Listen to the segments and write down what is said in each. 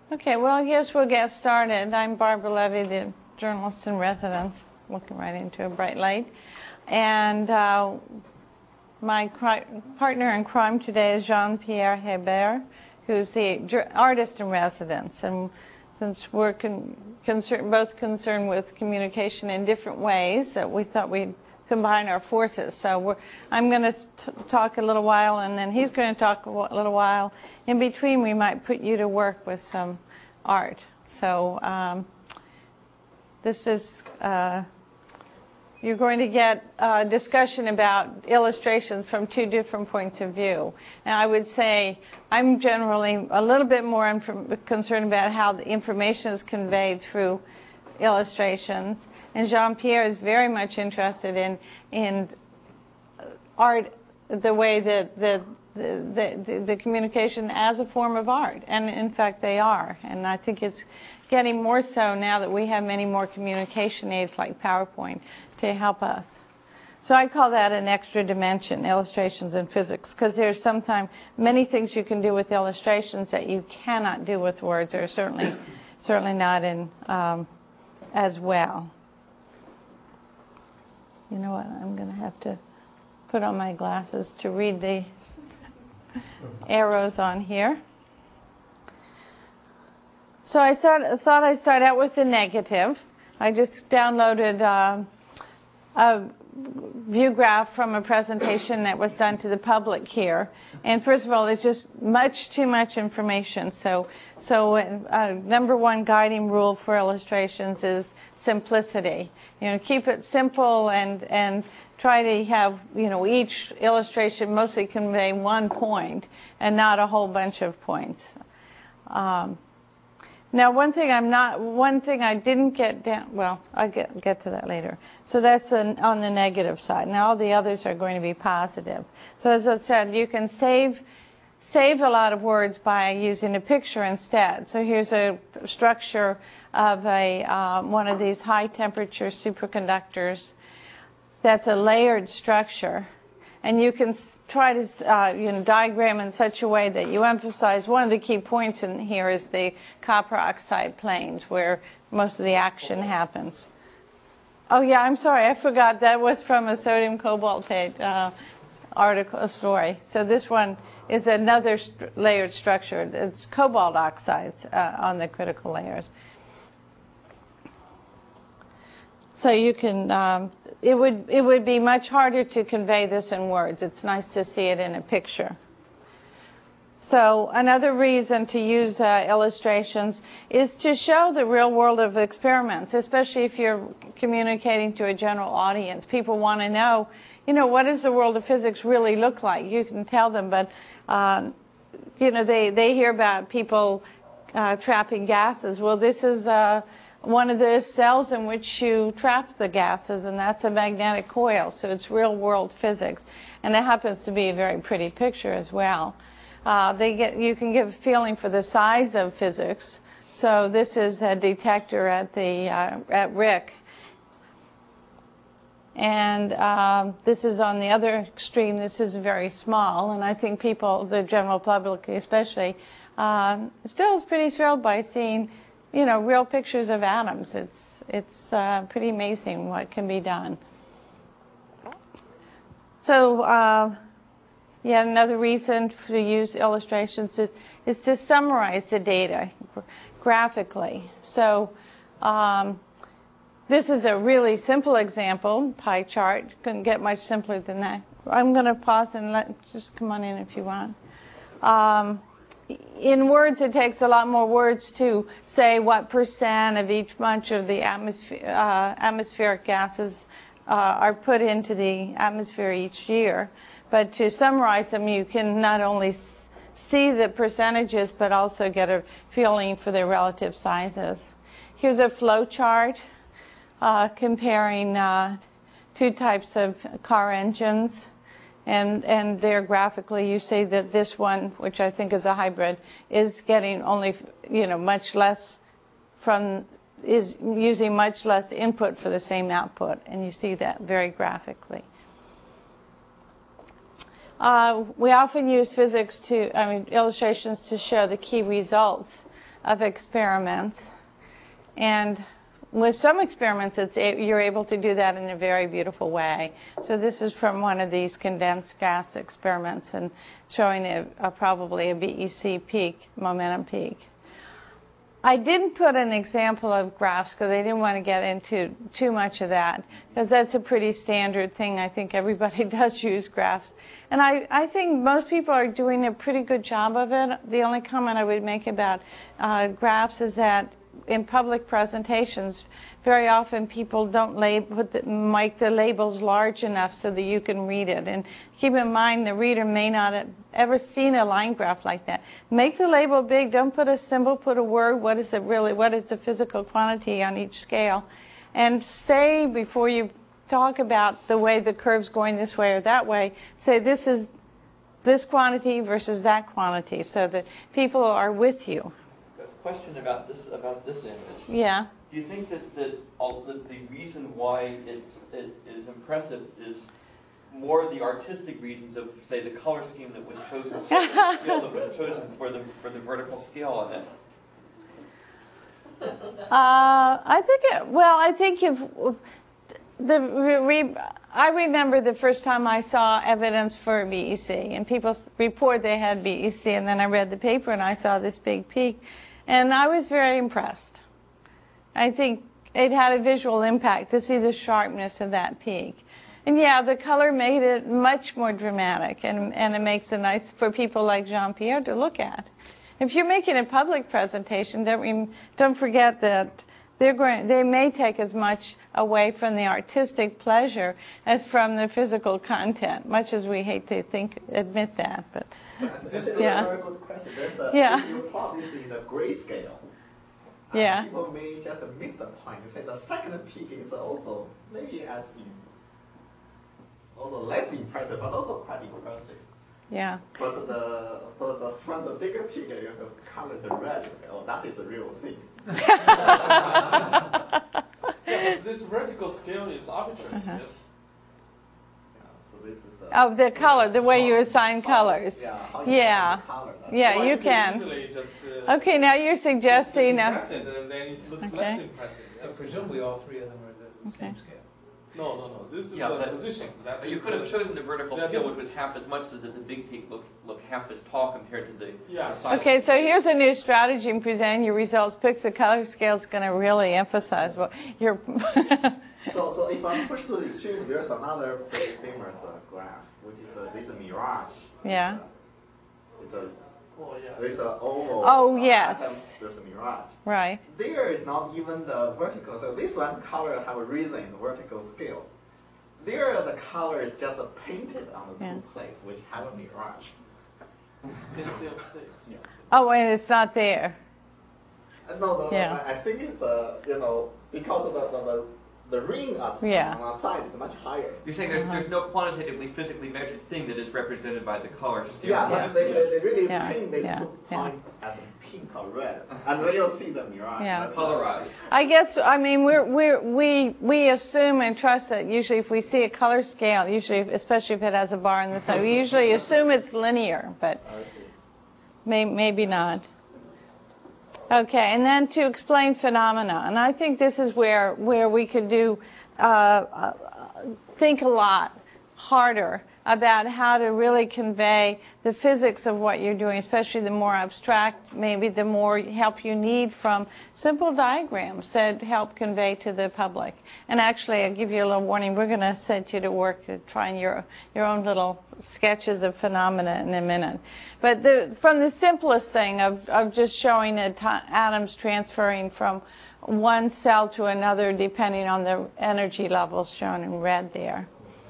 Okay, well, I guess we'll get started. I'm Barbara Levy, the journalist in residence, looking right into a bright light. And my partner in crime today is Jean-Pierre Hébert, who's the artist in residence. And since we're both concerned with communication in different ways, that we thought we'd combine our forces. So I'm going to talk a little while, and then he's going to talk a little while. In between, we might put you to work with some art. So this is, you're going to get a discussion about illustrations from two different points of view. And I would say I'm generally a little bit more concerned about how the information is conveyed through illustrations. And Jean-Pierre is very much interested in art, the way that the communication as a form of art. And in fact, they are. And I think it's getting more so now that we have many more communication aids like PowerPoint to help us. So I call that an extra dimension, illustrations in physics, because there's sometimes many things you can do with illustrations that you cannot do with words, or certainly not in as well. You know what? I'm going to have to put on my glasses to read the arrows on here. So I thought I'd start out with the negative. I just downloaded a view graph from a presentation that was done to the public here. And first of all, it's just too much information. So number one guiding rule for illustrations is simplicity. Keep it simple and try to have, each illustration mostly convey one point and not a whole bunch of points. Now, one thing I didn't get down, well, I'll get to that later. So that's on the negative side. Now, all the others are going to be positive. So as I said, you can save a lot of words by using a picture instead. So here's a structure of one of these high temperature superconductors. That's a layered structure, and you can try to diagram in such a way that you emphasize one of the key points in here is the copper oxide planes where most of the action happens. Oh yeah, I'm sorry, I forgot that was from a sodium cobaltate story. So this one is another layered structure. It's cobalt oxides on the critical layers. So you can, it would be much harder to convey this in words. It's nice to see it in a picture. So another reason to use illustrations is to show the real world of experiments, especially if you're communicating to a general audience. People want to know, what does the world of physics really look like? You can tell them, but, they hear about people trapping gases. Well, this is one of the cells in which you trap the gases, and that's a magnetic coil. So it's real world physics. And it happens to be a very pretty picture as well. You can give a feeling for the size of physics. So this is a detector at RIC. And this is on the other extreme. This is very small. And I think people, the general public especially, still is pretty thrilled by seeing real pictures of atoms. It's pretty amazing what can be done. So, another reason to use illustrations is to summarize the data graphically. So, this is a really simple example, pie chart. Couldn't get much simpler than that. I'm going to pause and just come on in if you want. In words, it takes a lot more words to say what percent of each bunch of the atmospheric gases are put into the atmosphere each year. But to summarize them, you can not only see the percentages, but also get a feeling for their relative sizes. Here's a flow chart comparing two types of car engines. And there graphically you see that this one, which I think is a hybrid, is getting only, much less is using much less input for the same output. And you see that very graphically. We often use illustrations to show the key results of experiments. And with some experiments, you're able to do that in a very beautiful way. So this is from one of these condensed gas experiments and showing probably a BEC peak, momentum peak. I didn't put an example of graphs because I didn't want to get into too much of that, because that's a pretty standard thing. I think everybody does use graphs. And I think most people are doing a pretty good job of it. The only comment I would make about graphs is that in public presentations, very often people don't make the labels large enough so that you can read it. And keep in mind, the reader may not have ever seen a line graph like that. Make the label big. Don't put a symbol, put a word. What is it really? What is the physical quantity on each scale? And say, before you talk about the way the curve's going this way or that way, say this is this quantity versus that quantity, so that people are with you. Question about this image. Yeah. Do you think that the reason why it is impressive is more the artistic reasons of, say, the color scheme that was chosen, the scale that was chosen for the vertical scale on it? I remember the first time I saw evidence for BEC, and people report they had BEC, and then I read the paper and I saw this big peak, and I was very impressed. I think it had a visual impact to see the sharpness of that peak. And yeah, the color made it much more dramatic, and it makes it nice for people like Jean-Pierre to look at. If you're making a public presentation, don't forget that they may take as much away from the artistic pleasure as from the physical content, much as we hate to admit that. But this is a very good question. If you plot this in the grayscale, people may just miss the point. Say the second peak is also maybe also less impressive, but also quite impressive. Yeah. But from the bigger peak, you have colored the red. You say, oh, that is the real thing. Yeah, but this vertical scale is arbitrary. Yes. So this is the color, the way you assign colors. Yeah. Yeah, you can. Okay, now you're suggesting. Impressive, and then it looks less impressive. Yes. Presumably all three of them are the same scale. No. This is the position. But you could have chosen the vertical scale, which was half as much, so that the big peak looked half as tall compared to the side. Okay, so here's a new strategy in presenting your results. Pick the color scale is going to really emphasize what you're. So if I push to the extreme, there's another pretty famous graph, which is this mirage. Yeah. It's an oval. Oh, yes. There's a mirage. Right. There is not even the vertical. So this one's color have a reason in the vertical scale. There, the color is just painted on the two plates, which have a mirage. Oh, and it's not there. No. I think it's because of the ring on the side is much higher. You're saying there's no quantitatively physically measured thing that is represented by the color scale. Yeah, but they really paint these 2 points as pink or red, and then you'll see the mirage. Yeah. Colorized. I guess we assume and trust that usually if we see a color scale, especially if it has a bar on the side, we usually assume it's linear, but maybe not. Okay, and then to explain phenomena, and I think this is where we could think a lot harder about how to really convey the physics of what you're doing, especially the more abstract, maybe the more help you need from simple diagrams that help convey to the public. And actually, I'll give you a little warning. We're going to set you to work trying your own little sketches of phenomena in a minute. But from the simplest thing of just showing atoms transferring from one cell to another depending on the energy levels shown in red there.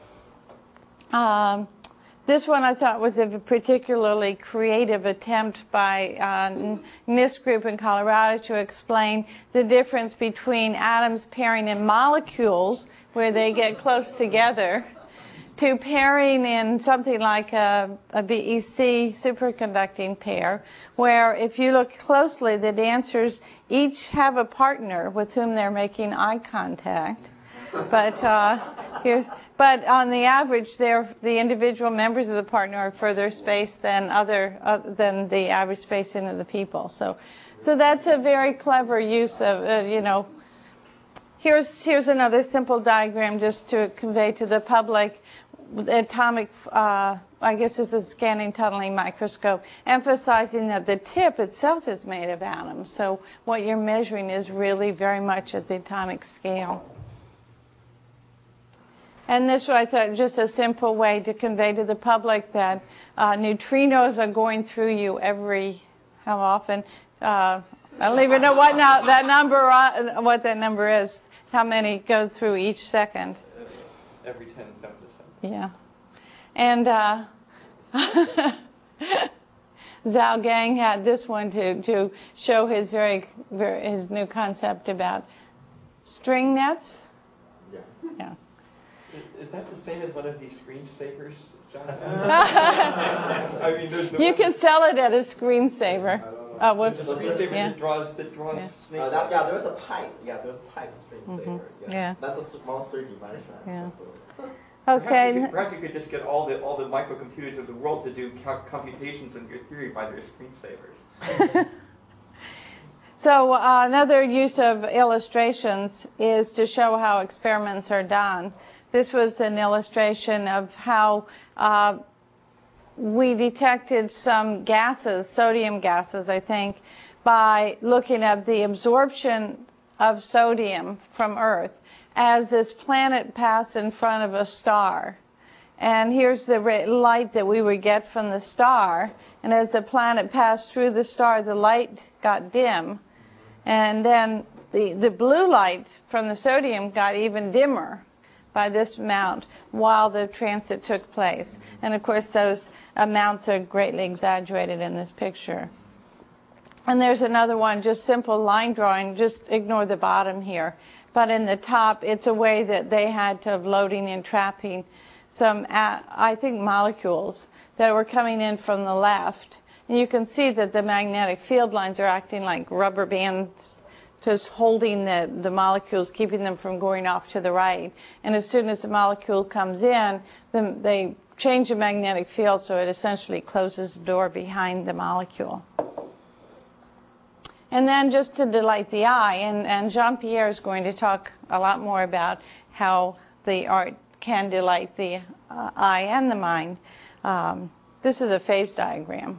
This one I thought was a particularly creative attempt by NIST group in Colorado to explain the difference between atoms pairing in molecules, where they get close together, to pairing in something like a BEC superconducting pair, where if you look closely, the dancers each have a partner with whom they're making eye contact. But But on the average, the individual members of the partner are further spaced than than the average spacing of the people. So that's a very clever use of, Here's another simple diagram just to convey to the public. The atomic, I guess this is a scanning tunneling microscope, emphasizing that the tip itself is made of atoms. So what you're measuring is really very much at the atomic scale. And this, I thought, just a simple way to convey to the public that neutrinos are going through you how often? I don't even know what that number is. How many go through each second? Every 10 femtoseconds. Yeah. And Zhao Gang had this one to show his his new concept about string nets. Yeah. Is that the same as one of these screensavers, John? I mean, you can sell it at a screensaver. Whoops. The screensaver that draws snakes. There's a pipe. Yeah, there's a pipe screensaver. Yeah. That's a small 3D version. Yeah. Okay. Perhaps you could just get all the microcomputers of the world to do computations on your theory by their screensavers. So another use of illustrations is to show how experiments are done. This was an illustration of how we detected some gases, sodium gases, I think, by looking at the absorption of sodium from Earth as this planet passed in front of a star. And here's the light that we would get from the star. And as the planet passed through the star, the light got dim. And then the blue light from the sodium got even dimmer by this amount while the transit took place. And of course, those amounts are greatly exaggerated in this picture. And there's another one, just simple line drawing. Just ignore the bottom here. But in the top, it's a way that they had of loading and trapping some, I think, molecules that were coming in from the left. And you can see that the magnetic field lines are acting like rubber bands, just holding the molecules, keeping them from going off to the right. And as soon as the molecule comes in, they change the magnetic field so it essentially closes the door behind the molecule. And then just to delight the eye, and Jean-Pierre is going to talk a lot more about how the art can delight the eye and the mind. This is a phase diagram.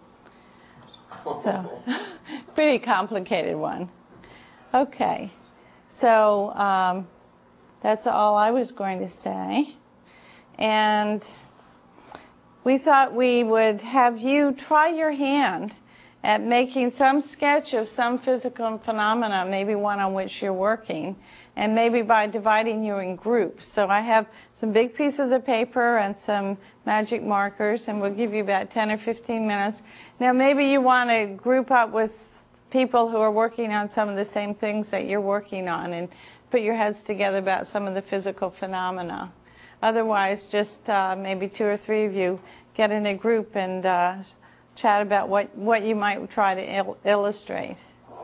So, pretty complicated one. Okay, so that's all I was going to say. And we thought we would have you try your hand at making some sketch of some physical phenomena, maybe one on which you're working, and maybe by dividing you in groups. So I have some big pieces of paper and some magic markers, and we'll give you about 10 or 15 minutes. Now maybe you want to group up with people who are working on some of the same things that you're working on and put your heads together about some of the physical phenomena. Otherwise, just maybe 2 or 3 of you get in a group and chat about what you might try to illustrate.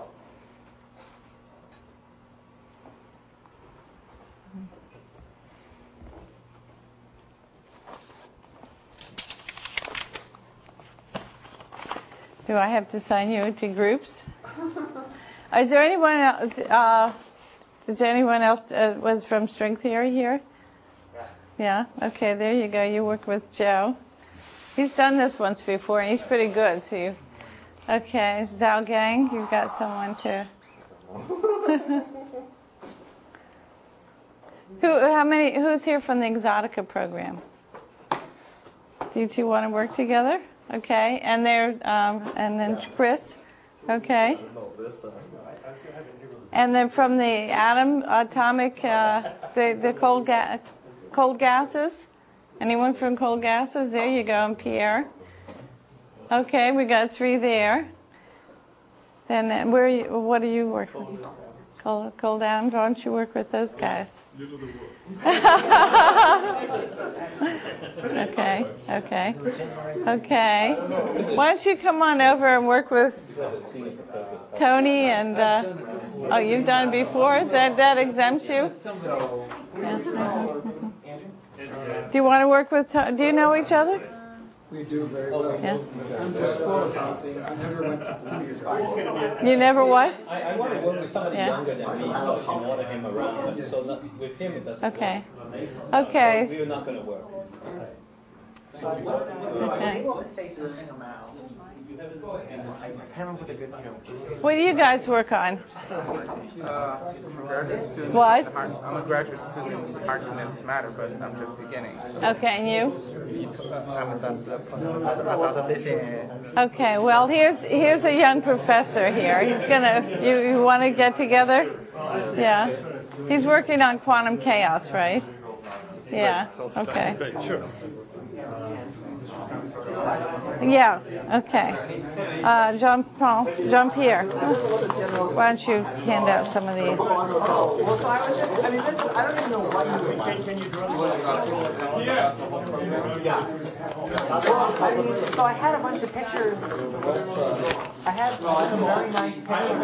Do I have to sign you into groups? Is there anyone else? Is there anyone else was from string theory here? Yeah. Okay. There you go. You work with Joe. He's done this once before, and he's pretty good. So you, okay, Zhao Gang, you've got someone to. Who's here from the Exotica program? Do you two want to work together? Okay, and and then Chris. Okay. And then from the atomic, the cold gases. Anyone from cold gases? There you go, and Pierre. Okay, we got 3 there. Then what do you work with? Cold atoms. Why don't you work with those guys? Okay. Why don't you come on over and work with Tony and you've done it before? That exempts you? Yeah. Do you want to work with? Do you know each other? We do very well. Yeah. I'm just spoiled. I never went to previous parties. You never what? I want to work with somebody Yeah. younger than me, so I can order him around. But so not, with him it doesn't Okay. work. Okay. So we're not going to work. Okay. Come up with a good What do you guys work on? I'm a graduate student. What? I'm a graduate student in Heart Condense Matter, but I'm just beginning. So. Okay, and you? I'm Okay, well here's a young professor here. He's gonna. You want to get together? Yeah. He's working on quantum chaos, right? Yeah. Okay. Sure. Yeah. Okay. Jean-Pierre. Why don't you hand out some of these? I mean, this is, I don't even know why you would. Can you draw? Yeah. So I had a bunch of pictures. I had some very nice pictures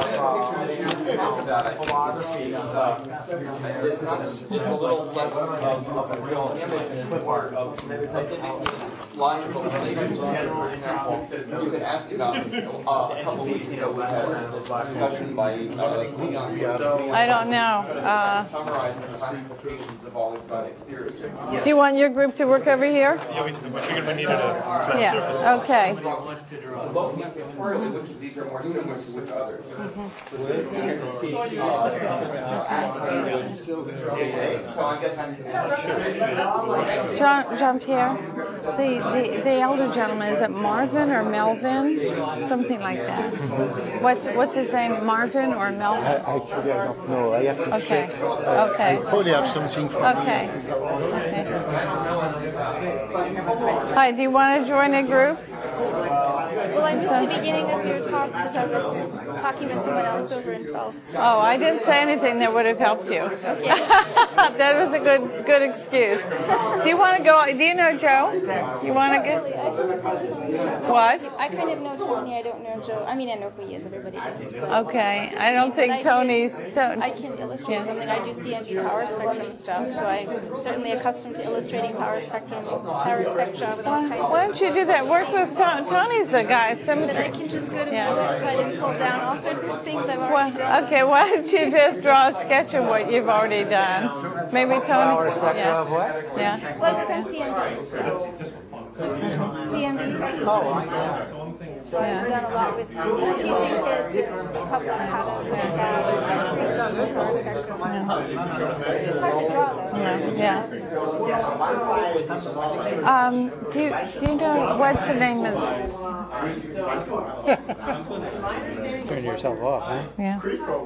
of philosophy. It's a little less of a real image and more of logical relations. For example, you could ask about a couple weeks ago we had this discussion by Leon. I don't know. Summarizing the classifications of all exotic theories. Do you want your group to work over here? Yeah, we figured we needed a Yeah. Okay. Looking pictorially, which of these are more similar to which others? So I guess Jean-Pierre, the elder gentleman, is it Marvin or Melvin? Something like that. What's his name? Marvin or Melvin? Actually, I don't know. I have to check. Okay. I probably have something from Okay. Hi, do you want to join a group? Well, I missed the beginning of your talk because I was talking with someone else over in Phelps. Oh, I didn't say anything that would have helped you. Okay. That was a good excuse. Do you want to go? Do you know Joe? You want to go? Really, I don't know. What? I kind of know Tony. I don't know Joe. I mean, I know who he is. Everybody does. Okay. I don't think Tony's. I can illustrate something. I do CMB power spectrum stuff, so I'm certainly accustomed to illustrating power spectra with all kinds Why don't you do that? Work with Tony's the guy. But I can just go to my website and pull down all sorts of things I've already done. Okay, why don't you just draw a sketch of what you've already done? Maybe Tony. Power spectra of what? Yeah. Well, it's from CMB. CMB. Oh, I know. So I've done a lot with teaching kids in public how to power spectrum. It's hard to draw though. Yeah. Do you know what's the name of Turn yourself off, huh? Yeah.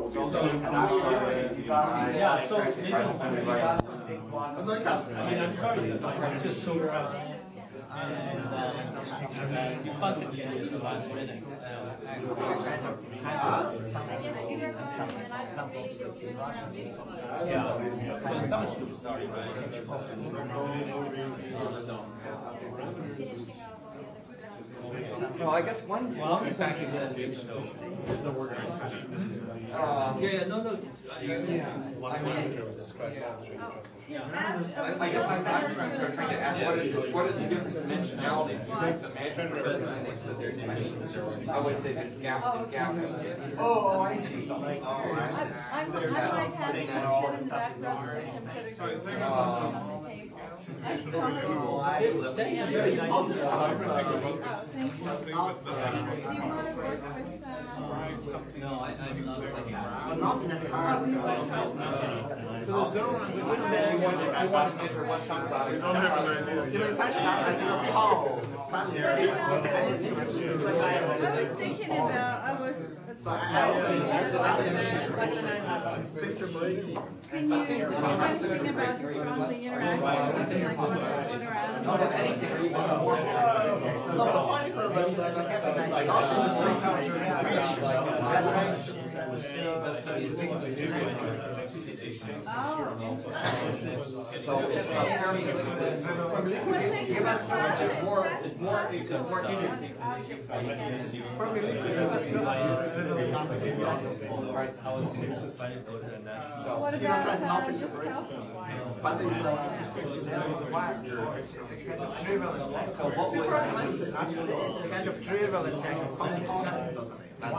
No, I guess one fact is that I guess I'm trying to ask what is the different dimensionality? You say the management represents that there's I would say there's gap and gap. Oh, I see. I might have some in the back row so we can put it on the No, I'm not like not in a car. So the zone, you want to measure what comes out of You know, it's actually not as a power. I was thinking about, So I was thinking I'm thinking about strongly interacting like water atoms. No, the point is What about just calcium? But it's So what would actually it's kind of drivel in and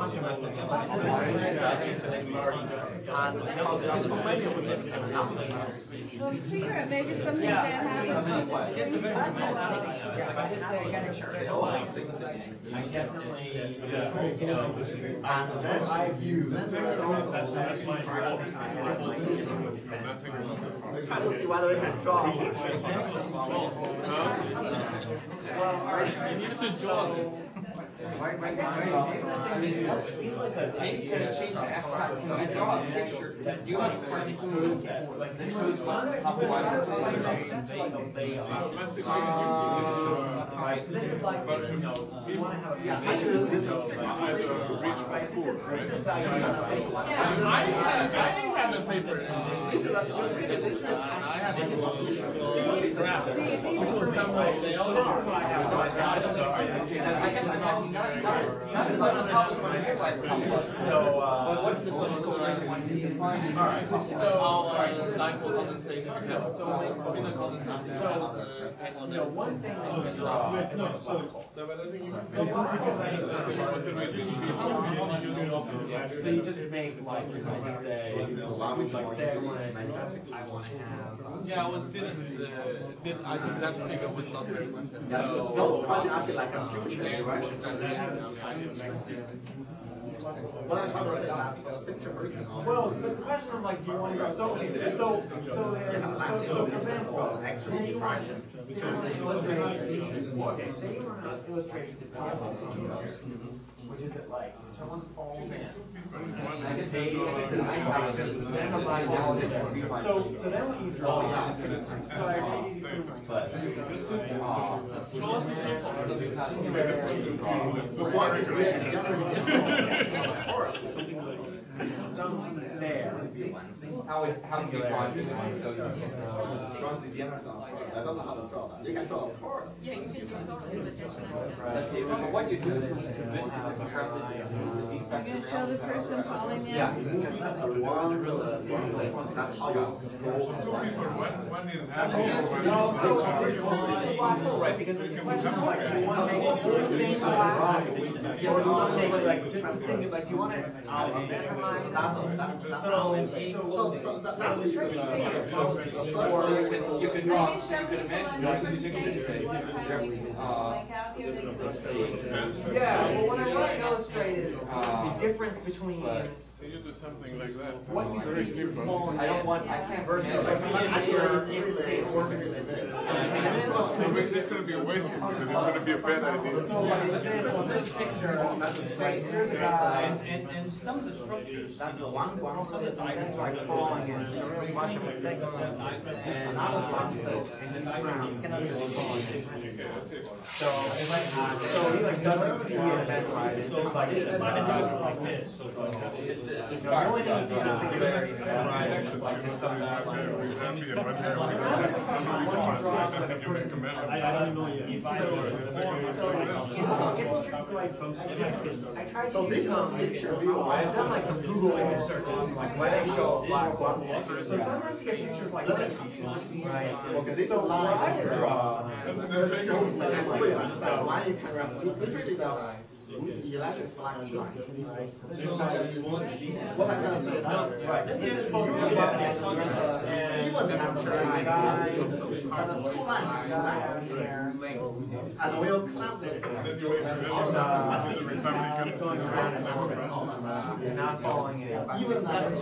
because there are so many of them and enough of them. Well, figure it. Maybe something bad happens when the spring They all have things in it. I definitely, and then I view that's my I don't see whether we can draw. Well, all right, you need to draw this. Maybe the thing is, it seems like the Maybe you can change the aspect. So you draw a picture that you have a part that shows what's top line. This is like, you want to have a Actually, this is either rich or poor, right? I had a paper. this is a I had a they all know what I have. But what's the typical one you define? Alright, so dipole condensation. So spinor condensation is one thing that you can draw. So you just make like say I want to have. yeah, I success figure was not very much. those questions actually like a future, right? What I'm trying to say is that for the signature version of Well, so it's a question of like, do you want to so for example, extra say you want diffraction. to illustrate which is it like? Someone falls in. So then what you draw, so I agree How do you find it? I don't know how to draw that. You can draw a torus. Yeah, you can draw torus. So what you do is you You're going to show the person falling in? Yeah, because that's a one thing. That's how you go. One is right, because it's a question of like, do you want to make the whole thing black, or something like just think like, do you want to minimize? That's you can draw. Maybe show people in different stages what kind of you like out here. They can see. Yeah, well, what I want to illustrate is the difference between so you do something like that. what you Very see simple. falling in. I can't versus imagine. like say organism. It's just going to be a waste because it's going to be a bad idea. So, for example, in this picture, here's a guy, And some of the structures, That's the one some of the things are falling in. They're really bucket mistakes. and another one stage. And he's drowned. He cannot really fall in. So he like doesn't see it right. It's just like like this, so the only thing is the singularity. I don't know yet. I tried So to this use is a picture view. I've done like some Google image searches, like where they show a black box. So sometimes you get pictures like this. Right. Okay, this So what line I would draw. why you can literally the electric flash line. What I'm gonna say is that Right. This is supposed to be even temperature but the two lines and we'll clamp it going around and not falling in. even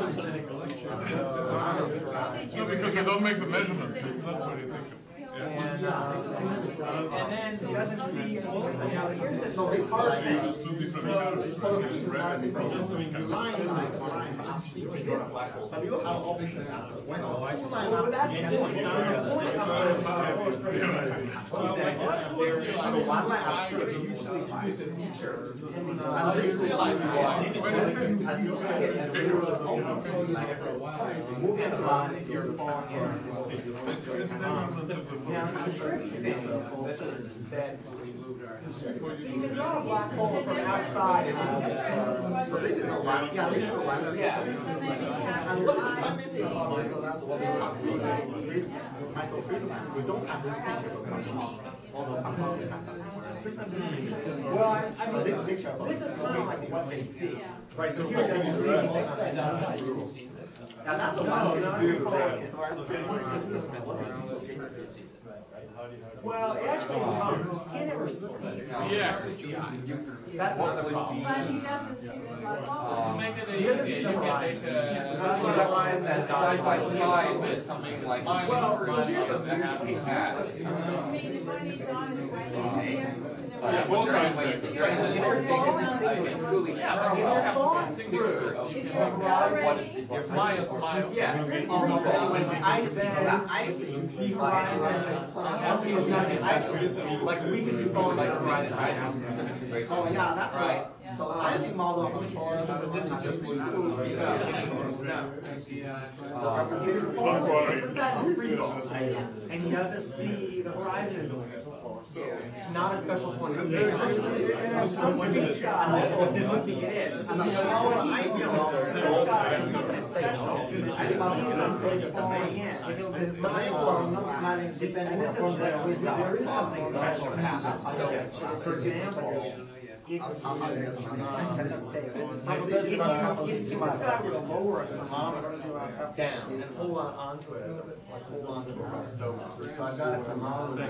No, because we don't make the measurements. It's not what you think. And then he doesn't see. Now here's the no, it's hard So you use two different colors. for the speed line like the line but you have option when two line but that's the point. The point of the one line are still usually and this realize as you say it like moving the line you're falling in. Now the tricky thing is that you can draw a black hole from outside. So this is a one. Yeah, this is the one. Yeah. And what is amazing about this? That's what we have microtreatment. We don't have this picture of something all the compound cancer. Well, I So mean, this picture. this is kind of like what they see. Right, so here Yeah, that's the one thing to do. It's very well, it actually comes. You can't ever see. Yeah. That's What not the would problem. be, But he doesn't see the light. Make it He doesn't easier. see the You can horizon. make so that line that side by side with something like Well, so here's the that happy patch. I mean, when he's on his way here, Yeah, both sides. But if you're truly falling through. what is the difference? Smile. Yeah. I see. The horizon. Like we could be falling on the horizon right now. Oh yeah, that's right. So icing model of control. This is just free fall. And he doesn't see the horizon. Not a special point. Some big shot would be it is. And the icing model is falling in. depending on the result. There is something special happens. So, for example, if this guy were to lower a thermometer down and hold onto it, so I've got a thermometer.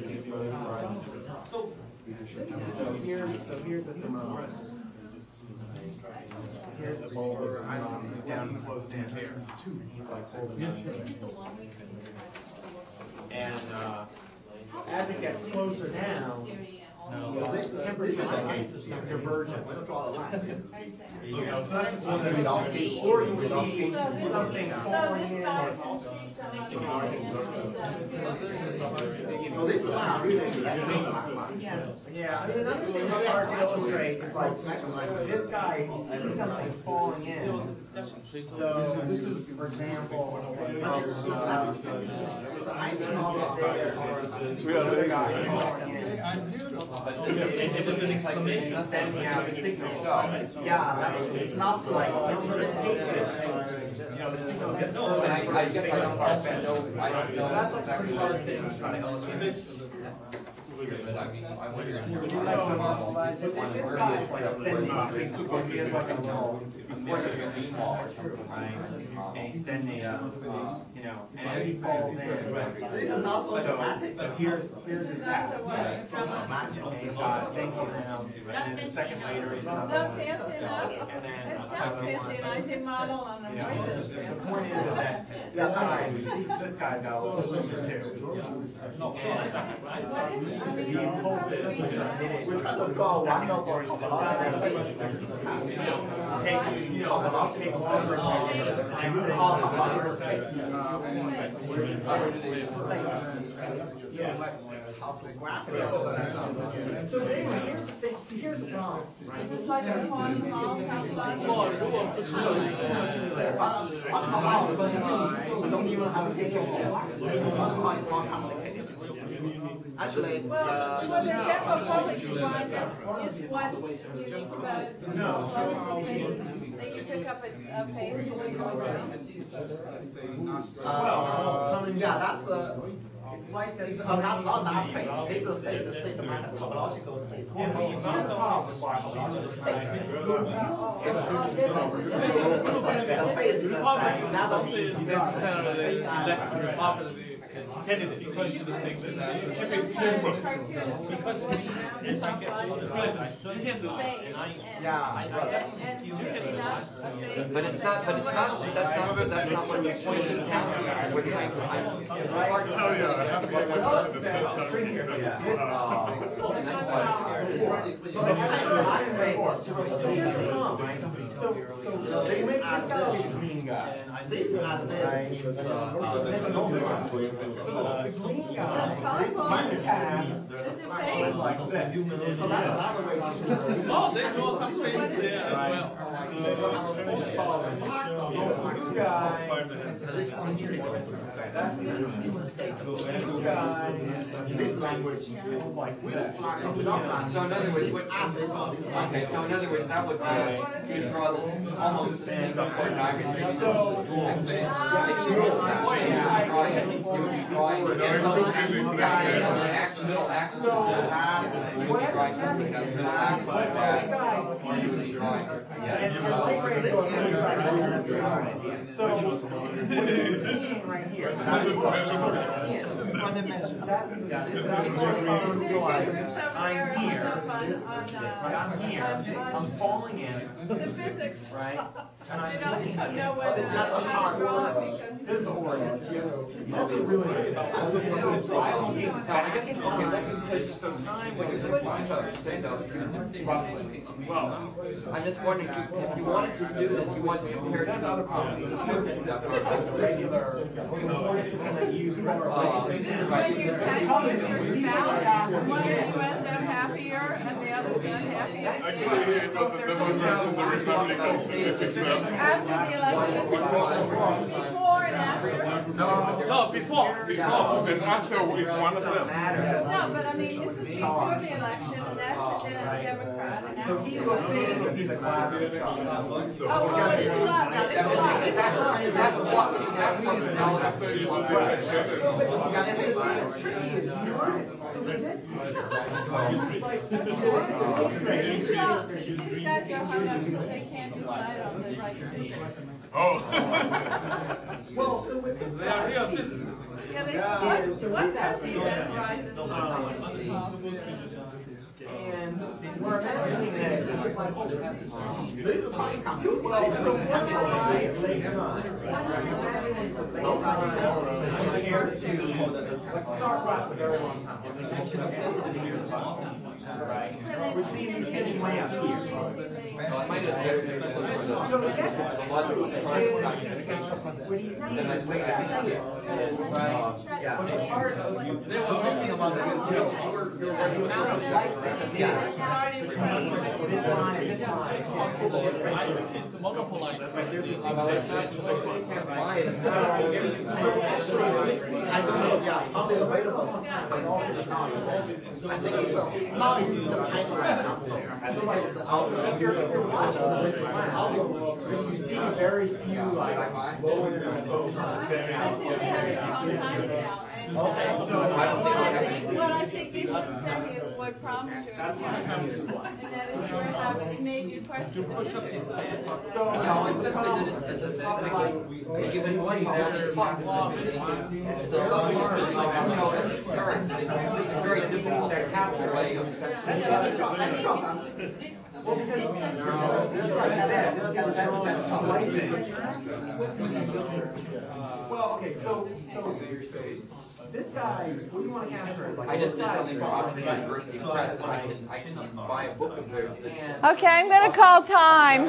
So here's the thermometer. Here's the bowl down close in here. He's like holding on to it. And as it gets closer down, the temperature lines divergence. You know, so that's one that or you see something falling in. So this one really Yeah, I mean another thing that's hard to illustrate is like this guy, he sees something falling in. So this is, for example, another guy falling in. But it was an exclamation Sending out a signal. yeah, it's not like You know, the signal gets further. I guess I don't know. That's like a pretty hard thing to try to illustrate. But I mean, I wonder if So, you're this guy is like a thin mouse. He has like a little beam wall or something, right? and he's sending you know, and as he falls in, this is not so dramatic. so here's his path. And he's got thank you now, and then a second later he's got Not fancy enough. and then It's not fancy, and I did model on a you know, writing the strip. point is that this guy's got a little closer too. These pulses, which are emitted, We try to draw wonderful topological face. take longer to get the next thing. How to graph it. So anyway, here's the thing. See, here's the problem, right? Is this like a fun small something? We don't even have a picture yet. It's more complicated. Actually, Well, what the general public is what you unique about it. That you pick up a page and you go around. yeah, that's not that phase. This is phase state topological state. The phase is never Candidates close to the thing that if it's Sometimes simple. cartoons Because moving around and stuff like you can do space it. and picking up a face. But it's not. But it's not. That's not what the point is telling you. We're trying to. It's hard to This and this is no difference. The green guy, This minus tab Is it is face? like this. So that's another way to Oh, they draw some face there as well. Blue guy, this language like this. So in other words, okay. So in other words, that would be you draw the almost the same diagram. Middle axis. So what he's seeing right here, that's I'm here, right? I'm here, I'm falling in, The physics. right? And I'm You don't looking even know whether it's how to draw it because this is the origin. That's what really is. So I don't need, Now, I guess, okay, let me tell you some time, what you're roughly. Well, I'm just wondering, if you wanted to do this, you want to compare that's to other problems. Regular, that use when you're tagging your spouse, one of you ends up happier and the other unhappier. Actually, it was the Democrats and the Republicans in this example. After the election, before and after. No, before. And after, it's one of them. No, but I mean, this is before the election, and that's a Democrat, and so after he the was election. saying he's a collaborative shop. Oh, well, this is not, now this is not. After you differentiate it. These guys are hung up because they can't decide on the right system. Oh. Well, so with this guy, Yeah, they what's that thing that rises and and we're imagining that it's like, oh, This is quite confusing. well, so one guy is late time. Imagine it's a late time compared to, like Starbucks a very long time. Right? Which means it's getting way up here. So to get that, what he's saying is way back here. Right? But the part of, There was something about the amount of light that this line and this line. It's multiple lines. I don't know, yeah, probably available sometime, but also it's not. I think it's now it's the pipeline up there. I think it's the outdoor. You see very few like low internet phones. Okay. What I think you should say is what problems you're encountering, and that is you have made your question the physics. So no, it's simply that it's probably like given one it's very difficult to capture way of well, okay, so this guy, what do you want to capture? Like, I just did something for Oxford University Press, and I can buy a book of theirs. Okay, I'm going to call time.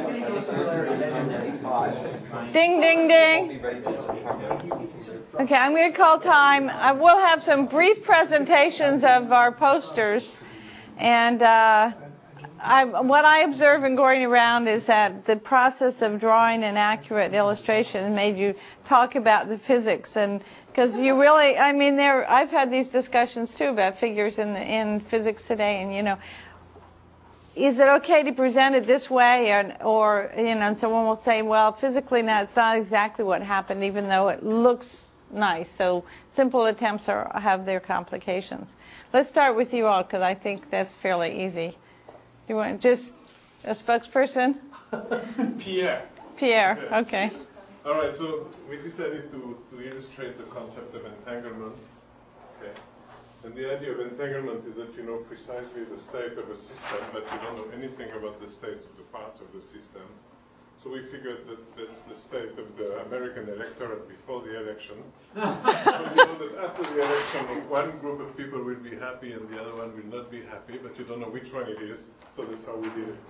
Ding, ding, ding. Okay, I'm going to call time. I will have some brief presentations of our posters. And what I observe in going around is that the process of drawing an accurate illustration made you talk about the physics. And because you really, I mean, I've had these discussions too about figures in physics today. And, you know, is it okay to present it this way? Or you know, and someone will say, well, physically, now it's not exactly what happened, even though it looks nice. So simple attempts have their complications. Let's start with you all, because I think that's fairly easy. You want just a spokesperson? Pierre. Pierre, okay. All right, so we decided to illustrate the concept of entanglement. Okay. And the idea of entanglement is that you know precisely the state of a system, but you don't know anything about the states of the parts of the system. So we figured that that's the state of the American electorate before the election. So you know that after the election, one group of people will be happy and the other one will not be happy, but you don't know which one it is. So that's how we did it.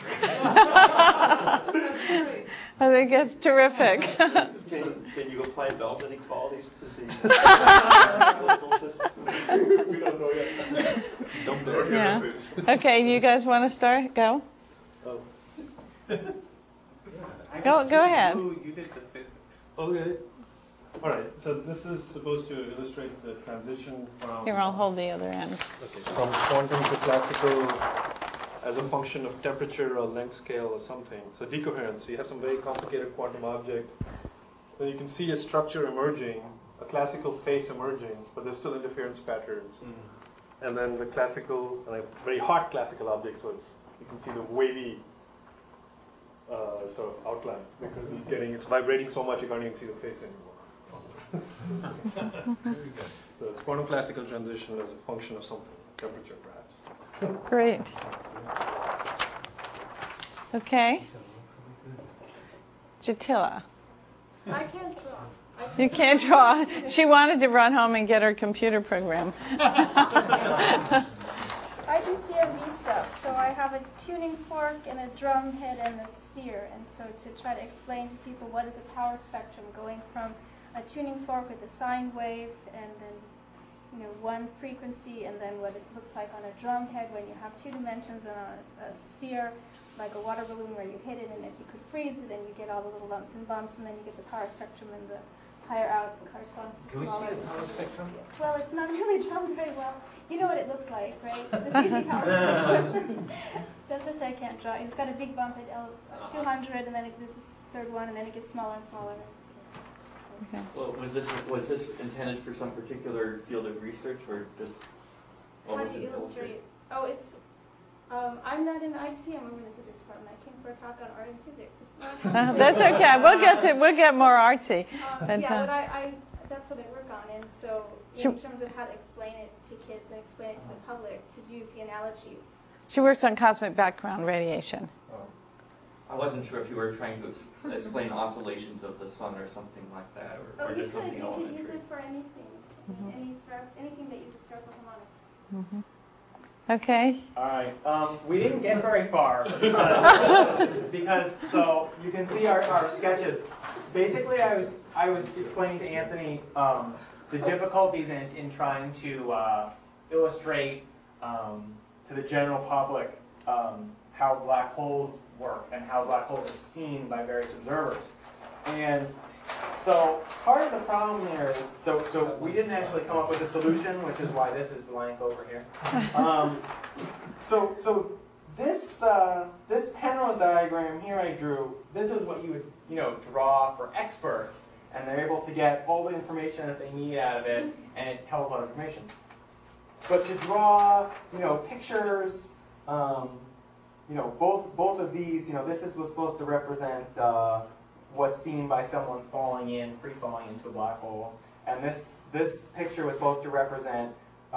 I think that's terrific. Can you apply Bell's inequalities to the political system? We don't know yet. Don't know. Yeah. Okay, you guys want to start? Go. Oh. Go ahead. You did the physics. Okay. All right. So this is supposed to illustrate the transition from. Here, I'll hold the other end. Okay. From quantum to classical as a function of temperature or length scale or something. So decoherence, so you have some very complicated quantum object. Then you can see a structure emerging, a classical face emerging, but there's still interference patterns. And then the classical, very hot classical object, so you can see the wavy sort of outline because it's vibrating so much you can't even see the face anymore. So it's quantum classical transition as a function of something, temperature perhaps. Great. Okay. Jatila. I can't draw. You can't draw. She wanted to run home and get her computer program. I do CMB stuff, so I have a tuning fork and a drum head and a sphere, and so to try to explain to people what is a power spectrum going from a tuning fork with a sine wave and then one frequency, and then what it looks like on a drum head when you have two dimensions on a sphere, like a water balloon where you hit it, and if you could freeze it, then you get all the little lumps and bumps, and then you get the power spectrum, and the higher out corresponds to smaller. Can we see the power spectrum? Well, it's not really drawn very well. You know what it looks like, right? The CP power spectrum. That's what I can't draw. It's got a big bump at 200, and then there's this third one, and then it gets smaller and smaller. Okay. Well, was this intended for some particular field of research, or just? How to illustrate? Oh, it's. I'm not in the ITP. I'm over in the physics department. I came for a talk on art and physics. That's okay. We'll get more artsy. But that's what I work on, and so in terms of how to explain it to kids and explain it to the public, to use the analogies. She works on cosmic background radiation. I wasn't sure if you were trying to explain oscillations of the sun or something like that, or just something elementary. You could use it for anything, anything that uses spherical harmonics. Mm-hmm. Okay. All right. We didn't get very far because so you can see our sketches. Basically, I was explaining to Anthony the difficulties in trying to illustrate to the general public how black holes work and how black holes are seen by various observers. And so part of the problem here is, so we didn't actually come up with a solution, which is why this is blank over here. So this Penrose diagram here I drew, this is what you would draw for experts, and they're able to get all the information that they need out of it, and it tells a lot of information. But to draw pictures, both of these, this was supposed to represent what's seen by someone free falling into a black hole, and this picture was supposed to represent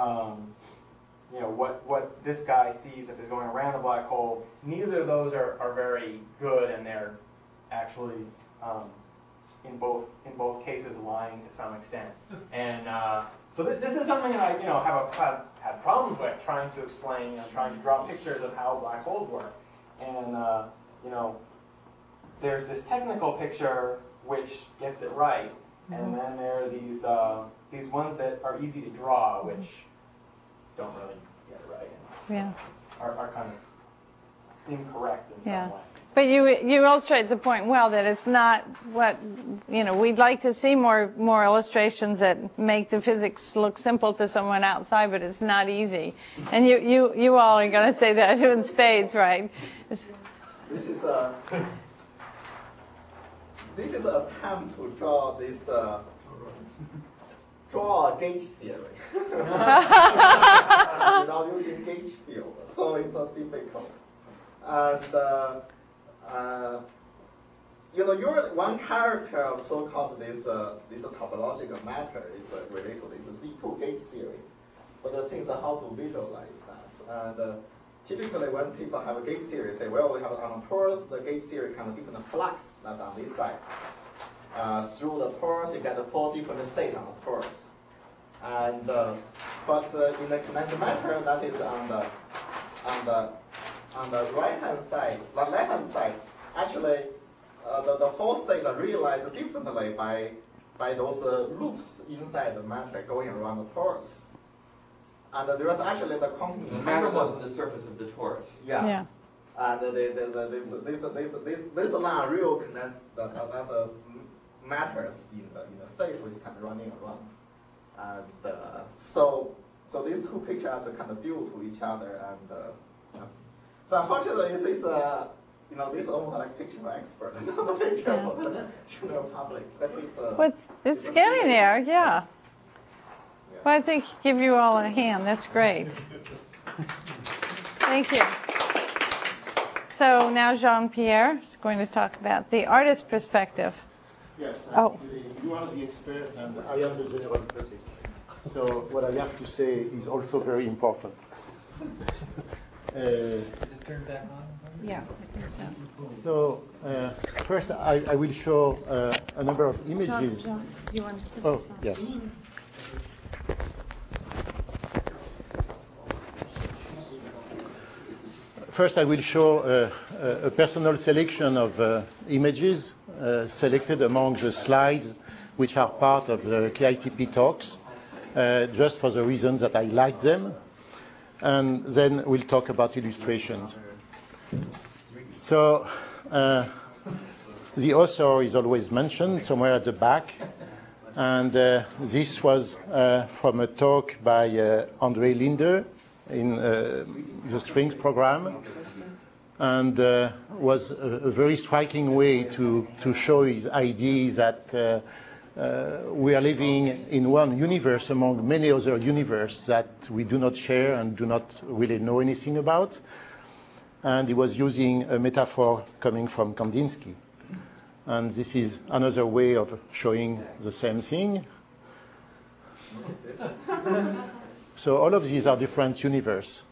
what this guy sees if he's going around a black hole. Neither of those are very good, and they're actually in both cases lying to some extent. And so this is something that I have had problems with trying to explain, trying to draw pictures of how black holes work. And there's this technical picture which gets it right, and then there are these ones that are easy to draw, which don't really get it right, and are kind of incorrect in some way. But you illustrate the point well, that it's not what we'd like to see more illustrations that make the physics look simple to someone outside, but it's not easy. And you all are going to say that in spades, right? This is a attempt to draw this draw a gauge theory without using gauge field. So it's difficult. And your one character of so-called this topological matter is related to this Z2 gauge theory. But the thing is how to visualize that. And typically when people have a gauge theory, say, well, we have on a torus, the gauge theory kind of different flux that's on this side. Through the torus, you get 4 different states on the torus. And but in the condensed matter, that is on the right-hand side, the left-hand side, actually the 4 states are realized differently by those loops inside the matter going around the torus. And there is actually the quantum entanglement. The matter was on the surface of the torus. Yeah. And this line real condensed. That's matters in the states which kind of running around. And so these two pictures are kind of due to each other, and So unfortunately, this is this is almost like fictional expert, not a picture for the general public. Well, it's getting there, yeah. Well, I think give you all a hand. That's great. Thank you. So now Jean-Pierre is going to talk about the artist perspective. Yes. Oh. You are the expert, and I am the general public. So what I have to say is also very important. Is it turned back on? Yeah, I think so. So first, I will show a number of images. Jean, you want to Oh, this on? yes. First, I will show a personal selection of images selected among the slides which are part of the KITP talks, just for the reasons that I like them. And then we'll talk about illustrations. So the author is always mentioned somewhere at the back. And this was from a talk by André Linde in the Strings program, and was a very striking way to show his ideas that we are living in one universe among many other universes that we do not share and do not really know anything about. And he was using a metaphor coming from Kandinsky. And this is another way of showing the same thing. So all of these are different universes.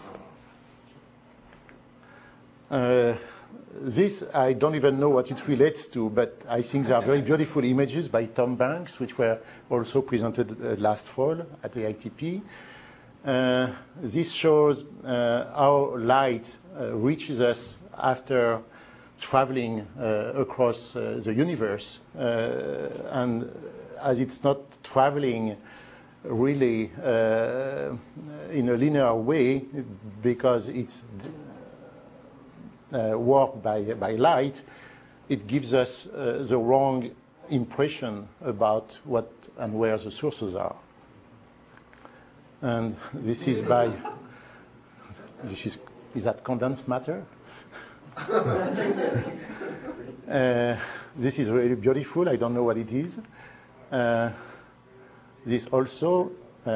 This, I don't even know what it relates to, but I think they are very beautiful images by Tom Banks, which were also presented last fall at the ITP. This shows how light reaches us after traveling across the universe. And as it's not traveling really in a linear way, because it's warped by light, it gives us the wrong impression about what and where the sources are. And this is by, is that condensed matter? This is really beautiful. I don't know what it is. This also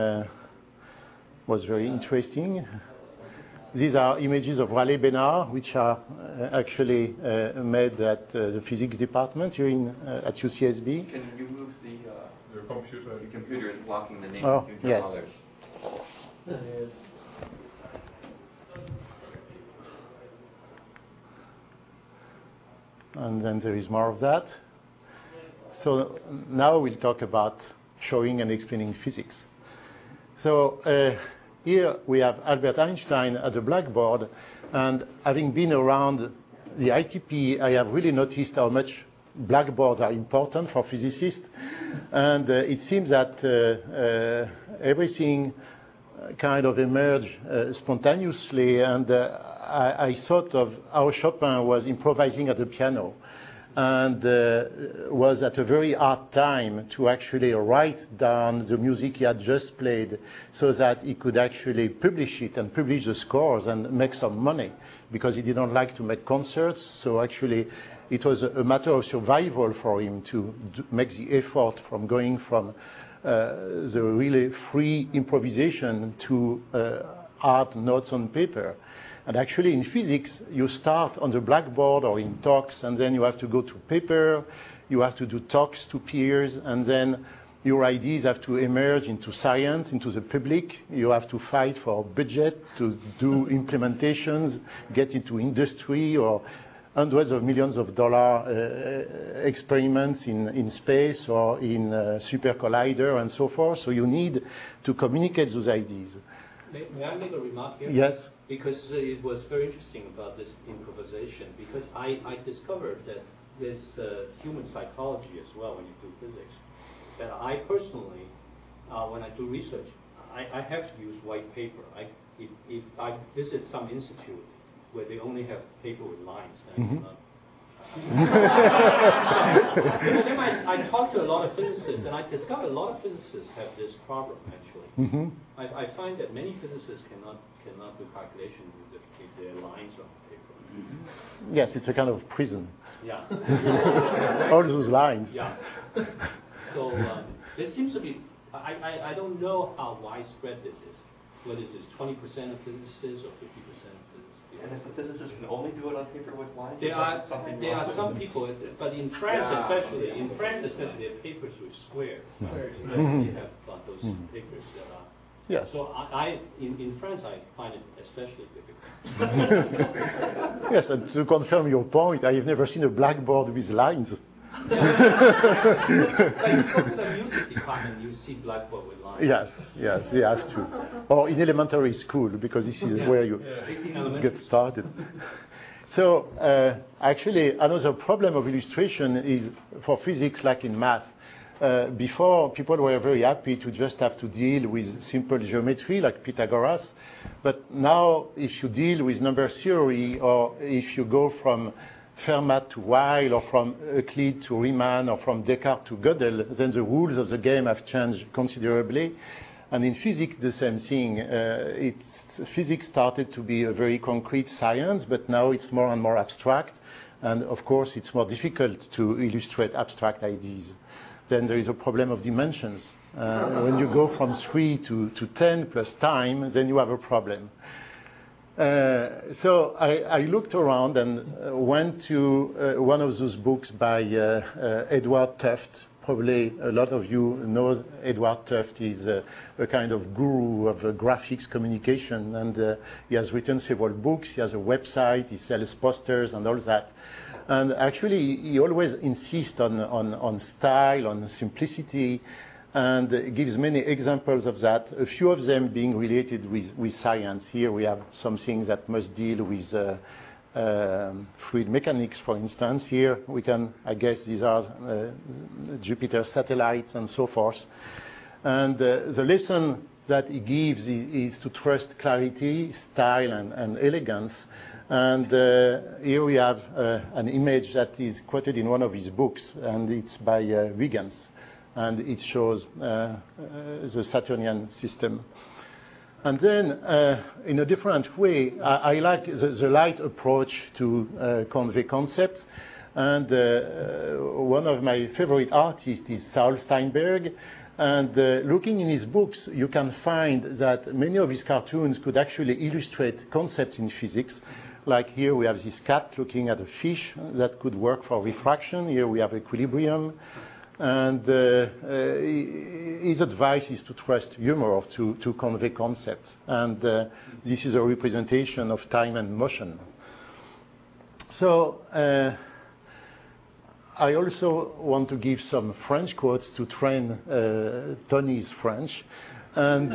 was very interesting. These are images of Rayleigh-Bénard, which are actually made at the physics department here at UCSB. Can you move the computer? The computer is blocking the name of yes. Others. And then there is more of that. So now we'll talk about showing and explaining physics. So here we have Albert Einstein at the blackboard, and having been around the ITP, I have really noticed how much blackboards are important for physicists. And it seems that everything kind of emerged spontaneously, and I thought of how Chopin was improvising at the piano, and was at a very hard time to actually write down the music he had just played so that he could actually publish it and publish the scores and make some money, because he didn't like to make concerts. So actually it was a matter of survival for him to make the effort from going from the really free improvisation to hard notes on paper. And actually in physics, you start on the blackboard or in talks, and then you have to go to paper, you have to do talks to peers, and then your ideas have to emerge into science, into the public. You have to fight for budget to do implementations, get into industry, or hundreds of millions of dollars experiments in space or in super collider and so forth. So you need to communicate those ideas. May I make a remark here? Yes. Because it was very interesting about this improvisation, because I discovered that there's human psychology as well when you do physics. That I personally, when I do research, I have to use white paper. If I visit some institute where they only have paper with lines, then I cannot I talked to a lot of physicists, and I discovered a lot of physicists have this problem, actually. Mm-hmm. I find that many physicists cannot do calculation with their lines on paper. Yes, it's a kind of prison. Yeah. All those lines. Yeah. So there seems to be, I don't know how widespread this is, whether this is 20% of physicists or 50% of physicists. And if a physicist can only do it on paper with lines, There are some people, but in France especially, their papers with squares. Mm-hmm. They have those papers that are. Yes. So in France, I find it especially difficult. Yes, and to confirm your point, I have never seen a blackboard with lines. But you go to the music department, you see blackboard with lines. Yes, you have to. Or in elementary school, because this is where you get started. So actually, another problem of illustration is for physics, like in math. Before, people were very happy to just have to deal with simple geometry, like Pythagoras. But now, if you deal with number theory, or if you go from Fermat to Weil, or from Euclid to Riemann, or from Descartes to Gödel, then the rules of the game have changed considerably. And in physics, the same thing. Physics started to be a very concrete science, but now it's more and more abstract. And of course, it's more difficult to illustrate abstract ideas. Then there is a problem of dimensions. When you go from 3 to 10 plus time, then you have a problem. So I looked around and went to one of those books by Edward Tufte. Probably a lot of you know Edward Tufte is a kind of guru of graphics communication, and he has written several books. He has a website, he sells posters and all that. And actually, he always insists on style, on simplicity, and gives many examples of that, a few of them being related with science. Here we have some things that must deal with fluid mechanics, for instance. Here we can, I guess these are Jupiter satellites and so forth. And the lesson that he gives is to trust clarity, style, and elegance. And here we have an image that is quoted in one of his books, and it's by Huygens. And it shows the Saturnian system. And then, in a different way, I like the light approach to convey concepts. And one of my favorite artists is Saul Steinberg. And looking in his books, you can find that many of his cartoons could actually illustrate concepts in physics. Like here we have this cat looking at a fish that could work for refraction. Here we have equilibrium. And his advice is to trust humor to convey concepts. And this is a representation of time and motion. So I also want to give some French quotes to train Tony's French. And,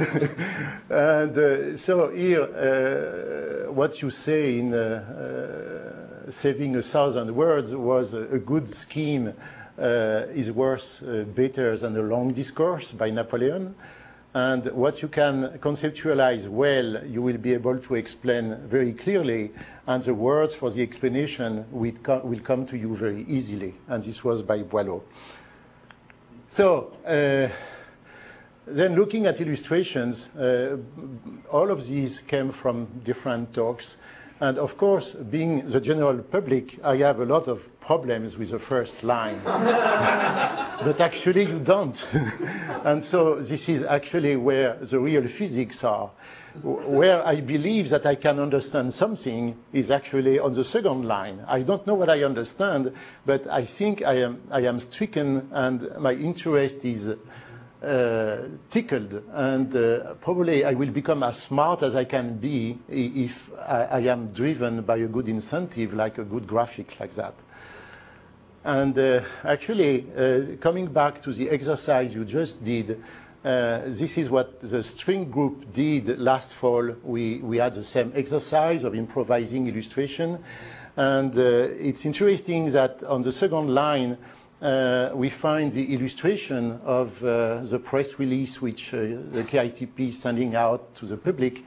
so here, what you say in saving 1,000 words was a good scheme is worth better than a long discourse by Napoleon. And what you can conceptualize well, you will be able to explain very clearly, and the words for the explanation will come to you very easily. And this was by Boileau. So, then looking at illustrations, all of these came from different talks. And of course, being the general public, I have a lot of problems with the first line. But actually you don't. And so this is actually where the real physics are. Where I believe that I can understand something is actually on the second line. I don't know what I understand, but I think I am stricken, and my interest is tickled, and probably I will become as smart as I can be if I am driven by a good incentive, like a good graphic like that. And actually, coming back to the exercise you just did, this is what the string group did last fall. We had the same exercise of improvising illustration, and it's interesting that on the second line, we find the illustration of the press release which the KITP is sending out to the public.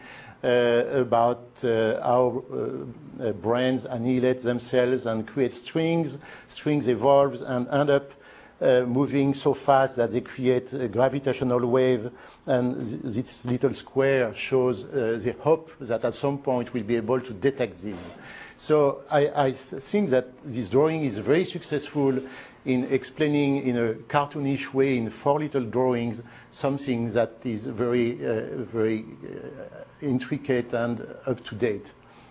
about how brains annihilate themselves and create strings. Strings evolve and end up moving so fast that they create a gravitational wave, and this little square shows the hope that at some point we'll be able to detect these. So I think that this drawing is very successful in explaining in a cartoonish way in 4 little drawings something that is very intricate and up to date.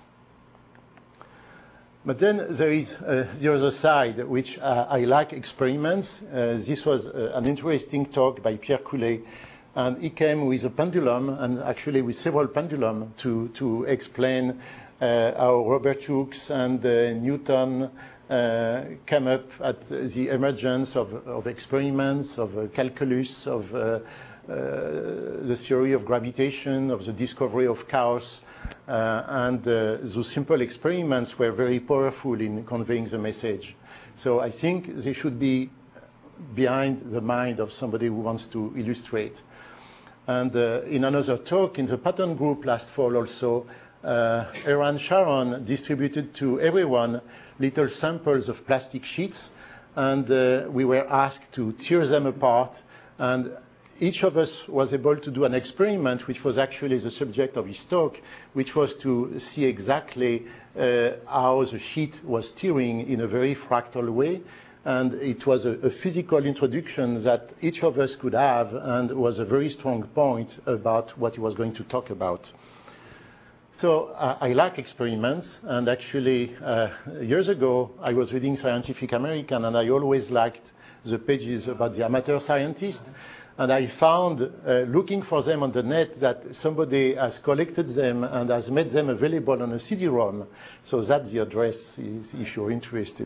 But then there is the other side, which I like experiments. This was an interesting talk by Pierre Coulet, and he came with a pendulum, and actually with several pendulums, to explain how Robert Hooke and Newton came up at the emergence of experiments, of calculus, of the theory of gravitation, of the discovery of chaos, and those simple experiments were very powerful in conveying the message. So I think they should be behind the mind of somebody who wants to illustrate. And in another talk in the pattern group last fall also, Eran Sharon distributed to everyone little samples of plastic sheets, and we were asked to tear them apart, and each of us was able to do an experiment, which was actually the subject of his talk, which was to see exactly how the sheet was tearing in a very fractal way. And it was a physical introduction that each of us could have, and was a very strong point about what he was going to talk about. So I like experiments, and actually years ago I was reading Scientific American, and I always liked the pages about the amateur scientist. And I found, looking for them on the net, that somebody has collected them and has made them available on a CD-ROM. So that's the address if you're interested.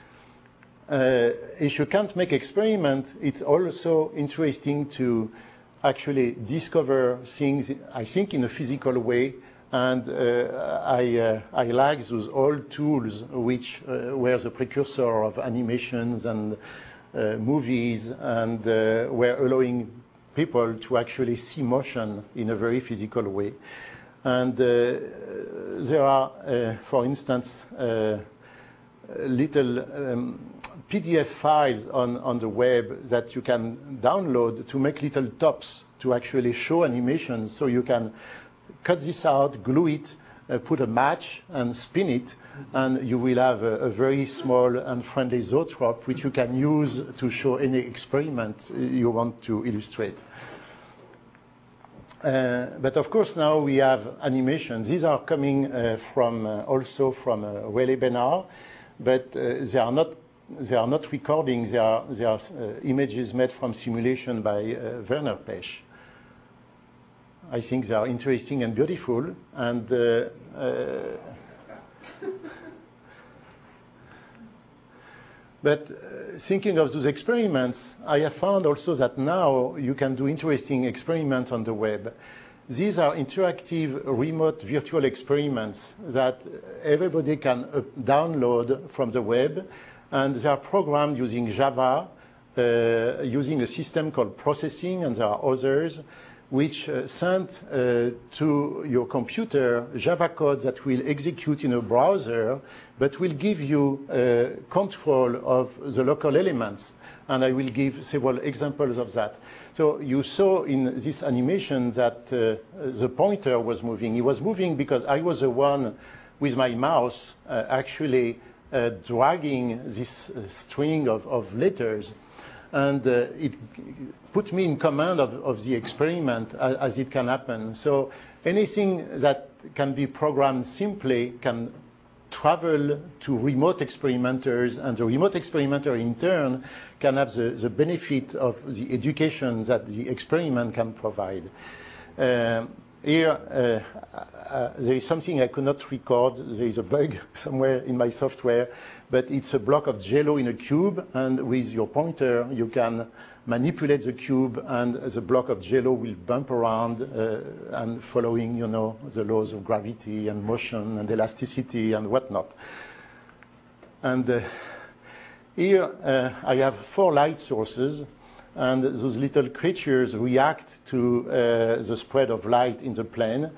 If you can't make experiment, it's also interesting to actually discover things, I think, in a physical way. And I like those old tools which were the precursor of animations and movies, and were allowing people to actually see motion in a very physical way. And there are, for instance, little PDF files on the web that you can download to make little tops to actually show animations. So you can cut this out, glue it, put a match and spin it, and you will have a very small and friendly zoetrope which you can use to show any experiment you want to illustrate. But of course now we have animations. These are coming also from Raleigh Benard, but they are not recordings. They are images made from simulation by Werner Pesch. I think they are interesting and beautiful, and but thinking of those experiments, I have found also that now you can do interesting experiments on the web. These are interactive remote virtual experiments that everybody can download from the web, and they are programmed using Java, using a system called processing, and there are others, which send to your computer Java code that will execute in a browser, but will give you control of the local elements. And I will give several examples of that. So you saw in this animation that the pointer was moving. It was moving because I was the one with my mouse actually dragging this string of letters. And it put me in command of the experiment as it can happen. So anything that can be programmed simply can travel to remote experimenters, and the remote experimenter in turn can have the benefit of the education that the experiment can provide. Here, there is something I could not record. There is a bug somewhere in my software, but it's a block of Jell-O in a cube, and with your pointer, you can manipulate the cube, and the block of Jell-O will bump around, and following, the laws of gravity and motion and elasticity and whatnot. And here, I have 4 light sources. And those little creatures react to the spread of light in the plane.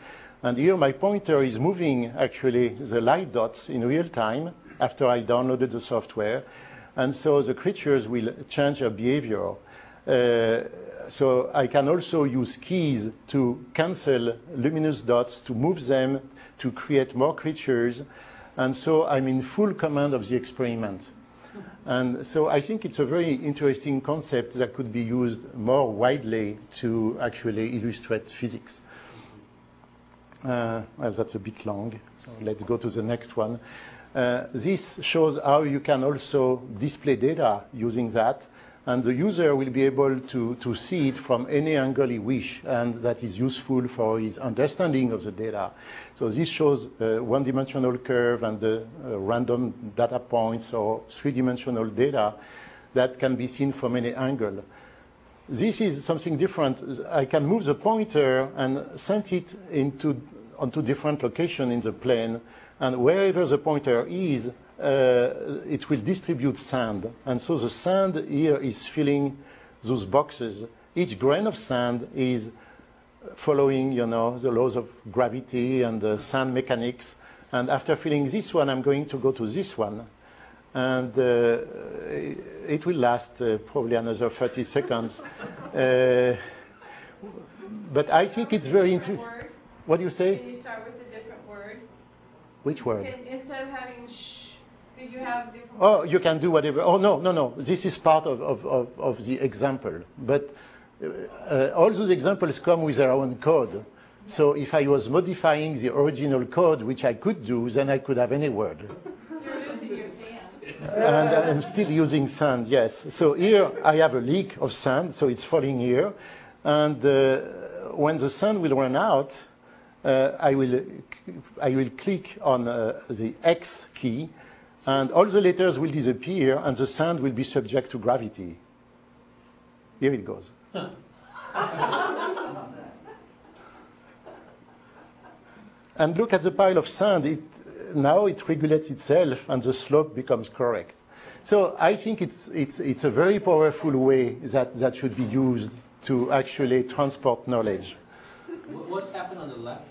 And here my pointer is moving actually the light dots in real time after I downloaded the software. And so the creatures will change their behavior. So I can also use keys to cancel luminous dots, to move them, to create more creatures. And so I'm in full command of the experiment. And so I think it's a very interesting concept that could be used more widely to actually illustrate physics. Well, that's a bit long, so let's go to the next one. This shows how you can also display data using that, and the user will be able to see it from any angle he wish, and that is useful for his understanding of the data. So this shows a one-dimensional curve and the random data points or three-dimensional data that can be seen from any angle. This is something different. I can move the pointer and send it onto different locations in the plane, and wherever the pointer is, it will distribute sand. And so the sand here is filling those boxes. Each grain of sand is following, the laws of gravity and the sand mechanics. And after filling this one, I'm going to go to this one. And it will last probably another 30 seconds. But I think it's very interesting. What do you say? Can you start with a different word? Which word? Instead of having shh, could you have different Oh, words? you can do whatever. Oh, no. This is part of the example. But all those examples come with their own code. So if I was modifying the original code, which I could do, then I could have any word. You're losing your sand. And I'm still using sand, yes. So here I have a leak of sand, so it's falling here. And when the sand will run out, I will click on the X key, and all the letters will disappear, and the sand will be subject to gravity. Here it goes. And look at the pile of sand. Now it regulates itself, and the slope becomes correct. So I think it's a very powerful way that should be used to actually transport knowledge. What's happened on the left?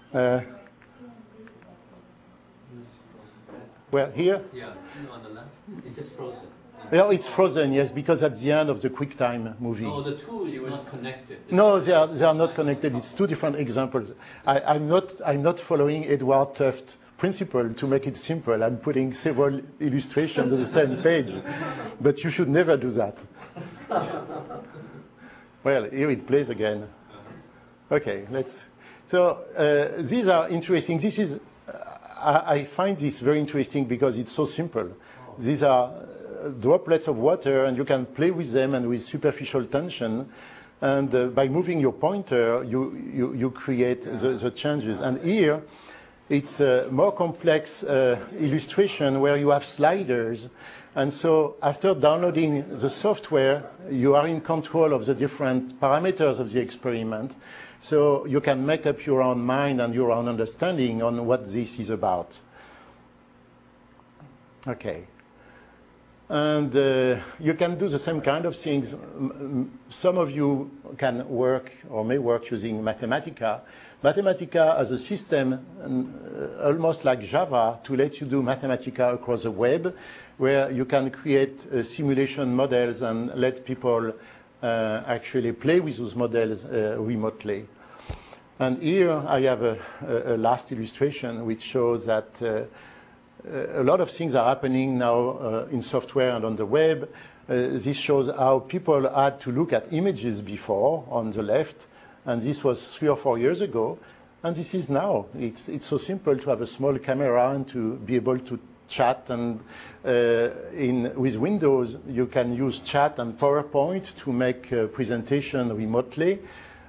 Where, here? Yeah, on the left. It's just frozen. Well, it's frozen, yes, because at the end of the QuickTime movie. No, the two is not connected. No, they are not connected. It's two different examples. I'm not following Edward Tufte principle to make it simple. I'm putting several illustrations on the same page, but you should never do that. Well, here it plays again. Okay, So these are interesting. This is, I find this very interesting because it's so simple. These are droplets of water, and you can play with them and with superficial tension. And by moving your pointer, you create the changes. And here, it's a more complex illustration where you have sliders. And so after downloading the software, you are in control of the different parameters of the experiment. So you can make up your own mind and your own understanding on what this is about. Okay. And you can do the same kind of things. Some of you can work or may work using Mathematica. Mathematica as a system, almost like Java, to let you do Mathematica across the web, where you can create simulation models and let people actually play with those models remotely. And here I have a last illustration which shows that a lot of things are happening now in software and on the web. This shows how people had to look at images before on the left, and this was 3 or 4 years ago, and this is now. It's so simple to have a small camera and to be able to chat, and with Windows you can use chat and PowerPoint to make a presentation remotely.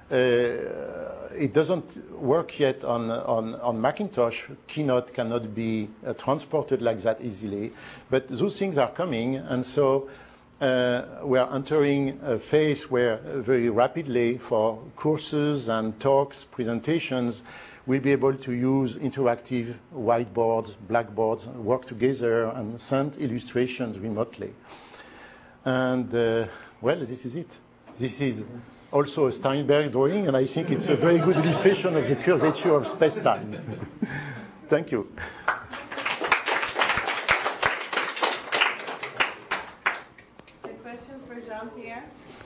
It doesn't work yet on Macintosh. Keynote cannot be transported like that easily. But those things are coming, and so we are entering a phase where very rapidly for courses and talks, presentations, we'll be able to use interactive whiteboards, blackboards, work together and send illustrations remotely. And well, this is it. This is also a Steinberg drawing, and I think it's a very good illustration of the curvature of space-time. Thank you. A question for Jean-Pierre?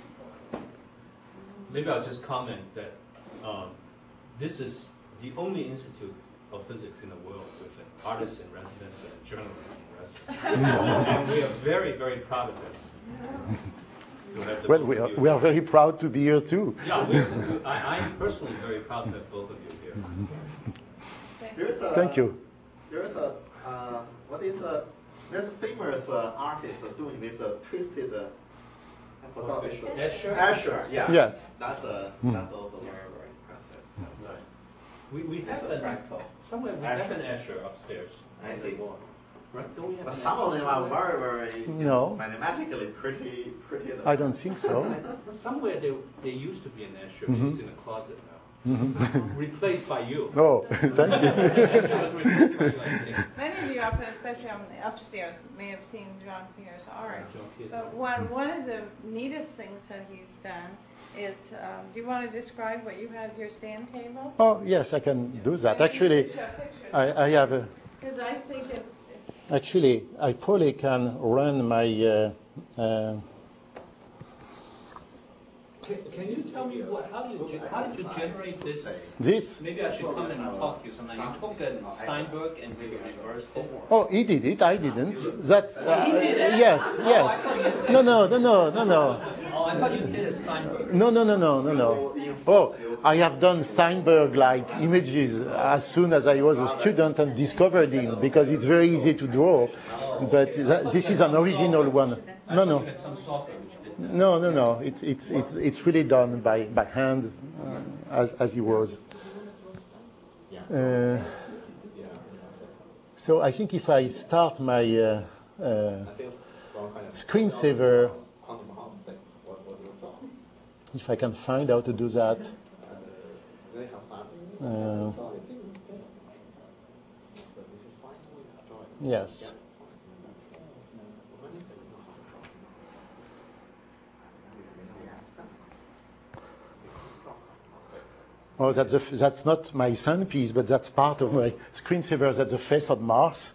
Maybe I'll just comment that this is the only institute of physics in the world with an artist in residence and a journalist in residence. And we are very, very proud of this. Well, we are very proud to be here too. Yeah, I'm personally very proud to have both of you here. Thank you. There's a there's a famous artist doing this twisted. I forgot. Escher. Yeah. Yes. That's also very, very impressive. We have somewhere we have an Escher upstairs. I see. Right? Don't we have But some of them are very, very No. mathematically pretty. I don't think so. Somewhere there used to be an Escher. Maybe it's in a closet now. Replaced by you. Oh, thank you. Many of you up, especially on the upstairs, may have seen Jean-Pierre's art. But one of the neatest things that he's done is, do you want to describe what you have your stand table? Oh, yes, I can do that. Actually, I have a... Because I think it... Actually, I probably can run my... Can you tell me how did you generate this? This? Maybe I should come and talk to you sometime. You took a Steinberg and maybe reversed it. Oh, he did it. I didn't. That's yes. No. Oh, I thought you did a Steinberg. No. Oh, I have done Steinberg-like images as soon as I was a student and discovered him because it's very easy to draw. But this is an original one. No. No. It's really done by hand, as he was. So I think if I start my screensaver, if I can find how to do that. Yes. Oh, that's not my sun piece, but that's part of my screensaver. That's the face on Mars.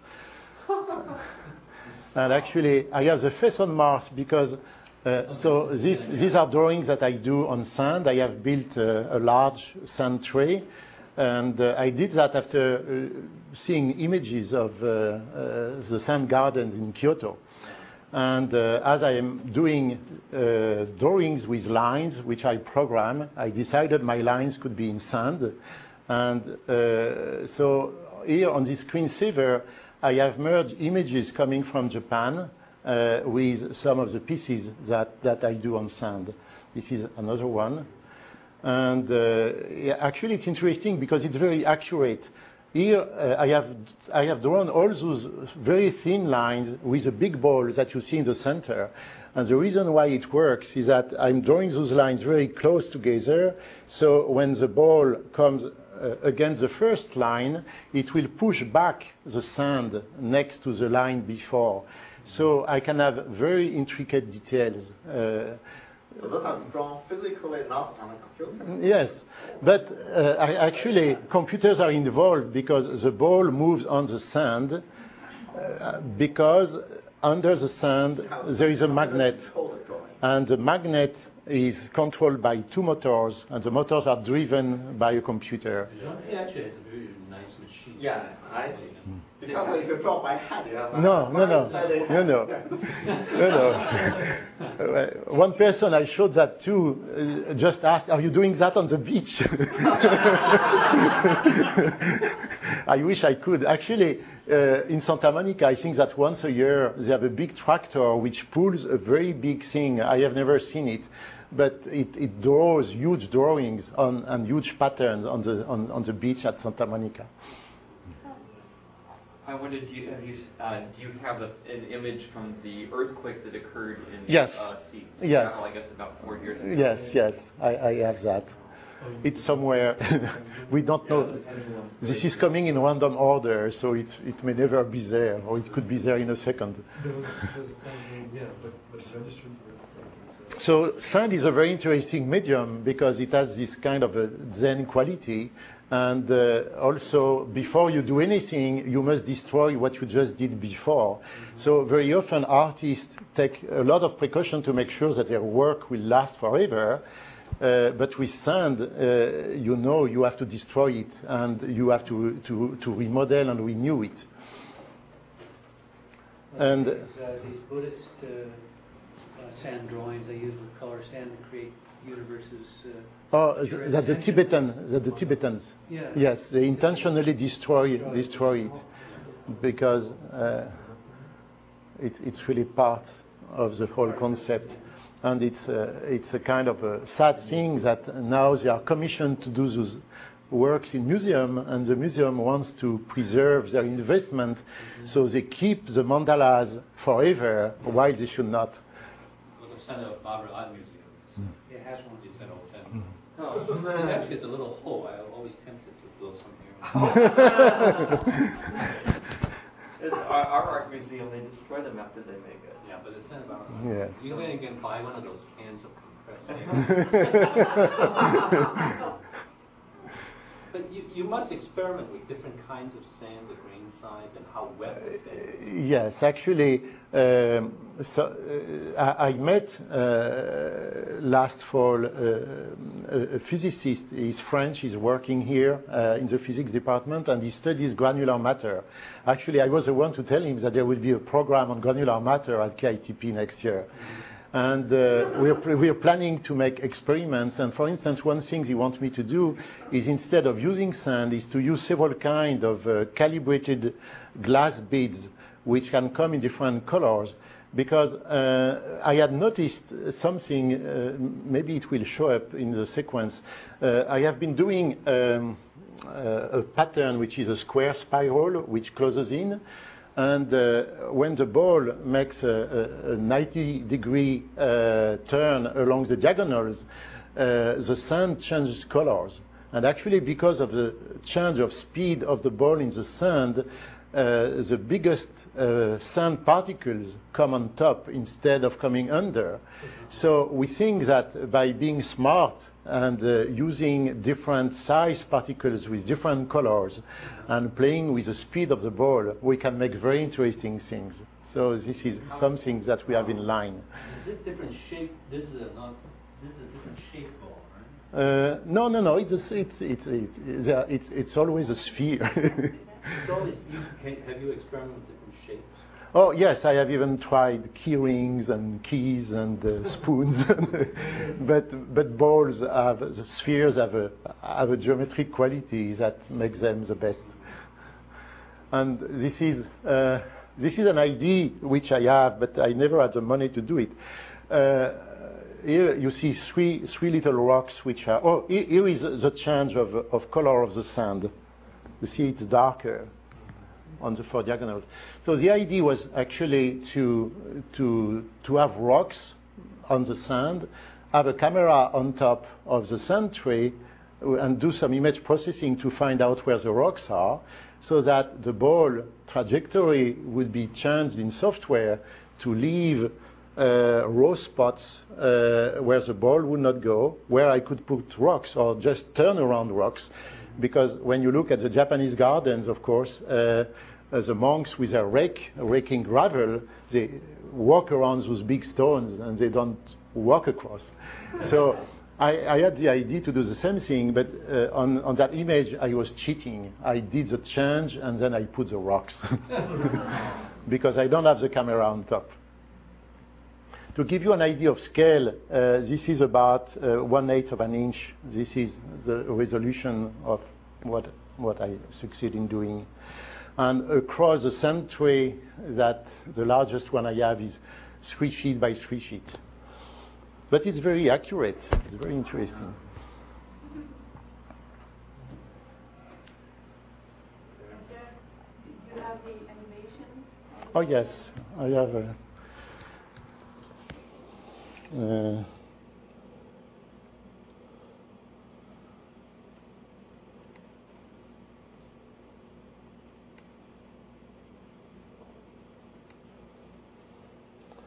And actually, I have the face on Mars because so these are drawings that I do on sand. I have built a large sand tray, and I did that after seeing images of the sand gardens in Kyoto. And as I am doing drawings with lines, which I program, I decided my lines could be in sand. And so here on this screensaver, I have merged images coming from Japan with some of the pieces that I do on sand. This is another one. And actually, it's interesting because it's very accurate. Here, I have drawn all those very thin lines with a big ball that you see in the center. And the reason why it works is that I'm drawing those lines very close together. So when the ball comes against the first line, it will push back the sand next to the line before. So I can have very intricate details. So those are drawn physically, not on a computer? Yes, but actually computers are involved because the ball moves on the sand because under the sand there is a magnet, and the magnet is controlled by two motors, and the motors are driven by a computer. He actually has a very nice machine. Yeah, I see. Because if you draw by hand, you have No. One person I showed that to just asked, "Are you doing that on the beach?" I wish I could. Actually, in Santa Monica, I think that once a year they have a big tractor which pulls a very big thing. I have never seen it, but it draws huge drawings and huge patterns on the beach at Santa Monica. I wondered, do you have an image from the earthquake that occurred in Yes. Seattle, Yes. I guess about 4 years ago? Yes, I have that. it's somewhere. We don't know. This is coming in random order, so it may never be there, or it could be there in a second. So sand is a very interesting medium because it has this kind of a Zen quality. And also, before you do anything, you must destroy what you just did before. So very often artists take a lot of precaution to make sure that their work will last forever. But with sand, you have to destroy it, and you have to remodel and renew it. And these Buddhist sand drawings, they use with color sand to create universes. That the Tibetans. Yeah. Yes, they intentionally destroy it because it's really part of the whole concept. And it's a kind of a sad thing that now they are commissioned to do those works in museum, and the museum wants to preserve their investment, so they keep the mandalas forever, while they should not. Well, the Center of Barbara Art Museum. It has one. It's an old center. No, actually, it's a little hole. I'm always tempted to blow something around. Our art museum, they destroy them after they make it. Yeah, but it's not about. Yes. You can buy one of those cans of compressed air. But you must experiment with different kinds of sand, the grain size, and how wet the sand is. Yes, actually, I met last fall a physicist. He's French. He's working here in the physics department, and he studies granular matter. Actually, I was the one to tell him that there will be a program on granular matter at KITP next year. And we are planning to make experiments. And for instance, one thing he wants me to do is, instead of using sand, is to use several kind of calibrated glass beads, which can come in different colors. Because I had noticed something, maybe it will show up in the sequence. I have been doing a pattern which is a square spiral which closes in. And when the ball makes a 90-degree turn along the diagonals, the sand changes colors. And actually, because of the change of speed of the ball in the sand, the biggest sand particles come on top instead of coming under. So we think that by being smart and using different size particles with different colors and playing with the speed of the ball, we can make very interesting things. So this is something that we have in line. Is it different shape? This is a different shape ball, right? No. It's always a sphere. Have you experimented with different shapes? Oh yes, I have even tried key rings and keys and spoons. but balls the spheres have a geometric quality that makes them the best. And this is an idea which I have, but I never had the money to do it. Here you see three little rocks which are. Oh, here is the change of color of the sand. You see, it's darker on the four diagonals. So the idea was actually to have rocks on the sand, have a camera on top of the sand tray, and do some image processing to find out where the rocks are, so that the ball trajectory would be changed in software to leave raw spots where the ball would not go, where I could put rocks or just turn around rocks. Because when you look at the Japanese gardens, of course, the monks with a rake, raking gravel, they walk around those big stones and they don't walk across. So I had the idea to do the same thing, but on that image I was cheating. I did the change and then I put the rocks. Because I don't have the camera on top. To give you an idea of scale, this is about 1/8 of an inch. This is the resolution of what I succeed in doing. And across the sand tray, that the largest one I have is 3 feet by 3 feet. But it's very accurate. It's very interesting. Do you have the animations? Oh yes, I have.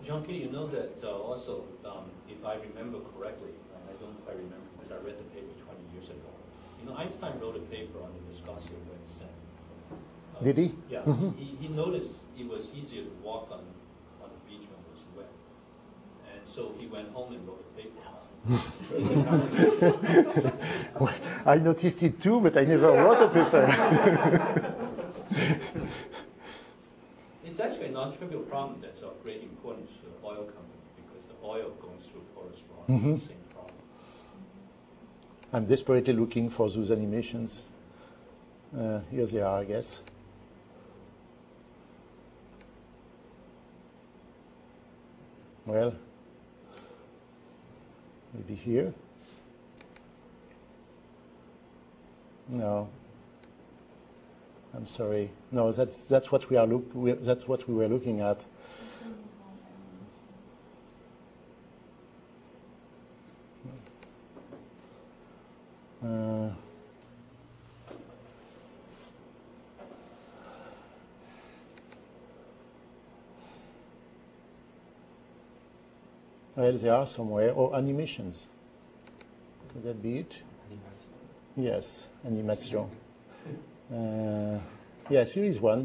John P., you know that also, if I remember correctly, and I don't quite remember because I read the paper 20 years ago. You know, Einstein wrote a paper on the viscosity of wet sand. Did he? Yeah. Mm-hmm. He noticed it was easier to walk on the beach when it was wet, and so he went home and wrote a paper. Well, I noticed it too, but I never wrote a paper. It's actually a non-trivial problem that's of great importance to the oil company because the oil going through porous rock is the same problem. I'm desperately looking for those animations. Here they are, I guess. Well, maybe here. No. I'm sorry. No, that's what we are that's what we were looking at. Well, they are somewhere. Or animations. Could that be it? Yes, animation. Yes, here is one.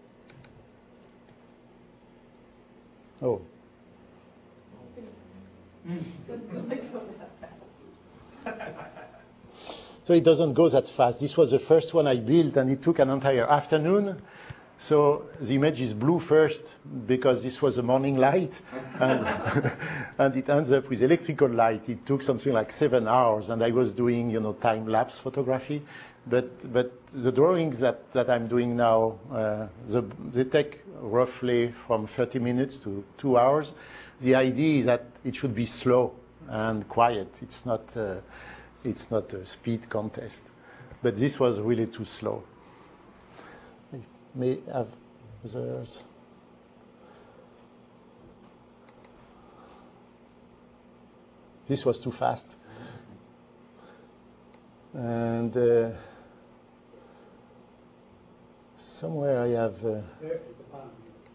Oh. So it doesn't go that fast. This was the first one I built, and it took an entire afternoon. So the image is blue first because this was the morning light, and, and it ends up with electrical light. It took something like 7 hours, and I was doing, time-lapse photography. But the drawings that I'm doing now, they take roughly from 30 minutes to 2 hours. The idea is that it should be slow and quiet. It's not a speed contest. But this was really too slow. May have others. This was too fast. And somewhere I have. There at the bottom.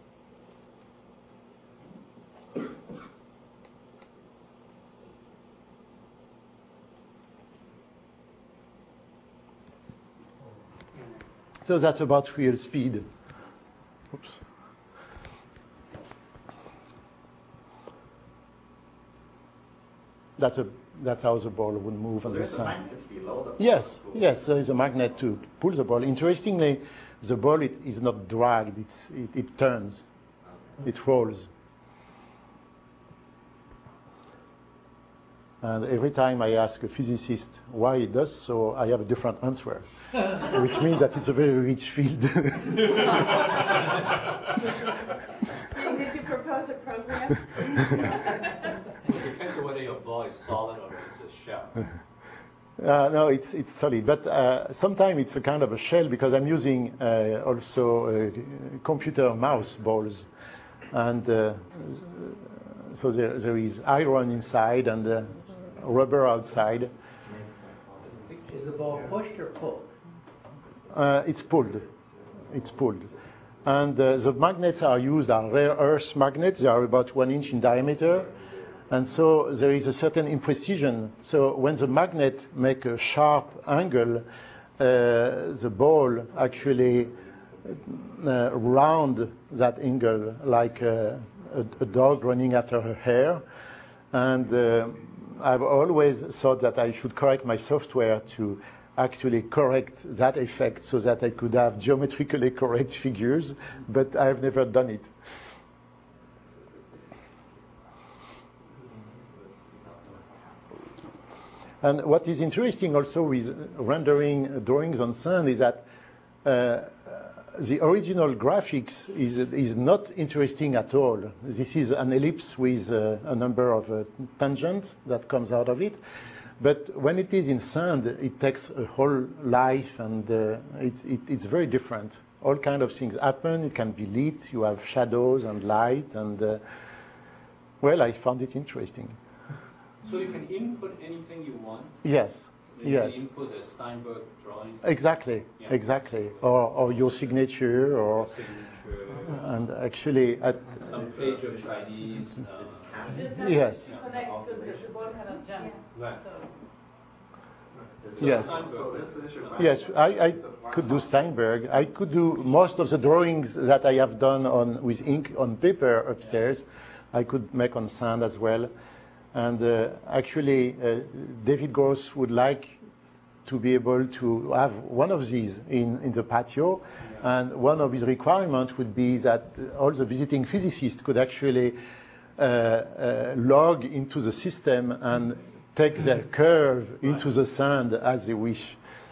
So that's about real speed. Oops. That's how the ball would move on the sun. Yes, there is a magnet to pull the ball. Interestingly, the ball is not dragged; it turns, it rolls. And every time I ask a physicist why it does so, I have a different answer, which means that it's a very rich field. Did you propose a program? It depends on whether your ball is solid or it's a shell. No, it's solid, but sometimes it's a kind of a shell because I'm using also computer mouse balls, and so there is iron inside and rubber outside. Is the ball pushed or pulled? It's pulled. It's pulled. And the magnets are used are rare earth magnets. They are about 1 inch in diameter. And so there is a certain imprecision. So when the magnet make a sharp angle, the ball actually round that angle like a dog running after her hair. And I've always thought that I should correct my software to actually correct that effect so that I could have geometrically correct figures, but I've never done it. And what is interesting also with rendering drawings on sand is that the original graphics is not interesting at all. This is an ellipse with a number of tangents that comes out of it. But when it is in sand, it takes a whole life, and it's very different. All kind of things happen. It can be lit. You have shadows and light, and well, I found it interesting. So you can input anything you want? Yes. Yes. Input a Steinberg drawing. Exactly, Yeah. exactly. Or your signature, or and actually at some page of Chinese. Yes. Connect to the bottom of Java. Right. Yes. Yes, I could do Steinberg. I could do most of the drawings that I have done with ink on paper upstairs. I could make on sand as well. And actually, David Gross would like to be able to have one of these in the patio. And one of his requirements would be that all the visiting physicists could actually log into the system and take their curve into the sand as they wish.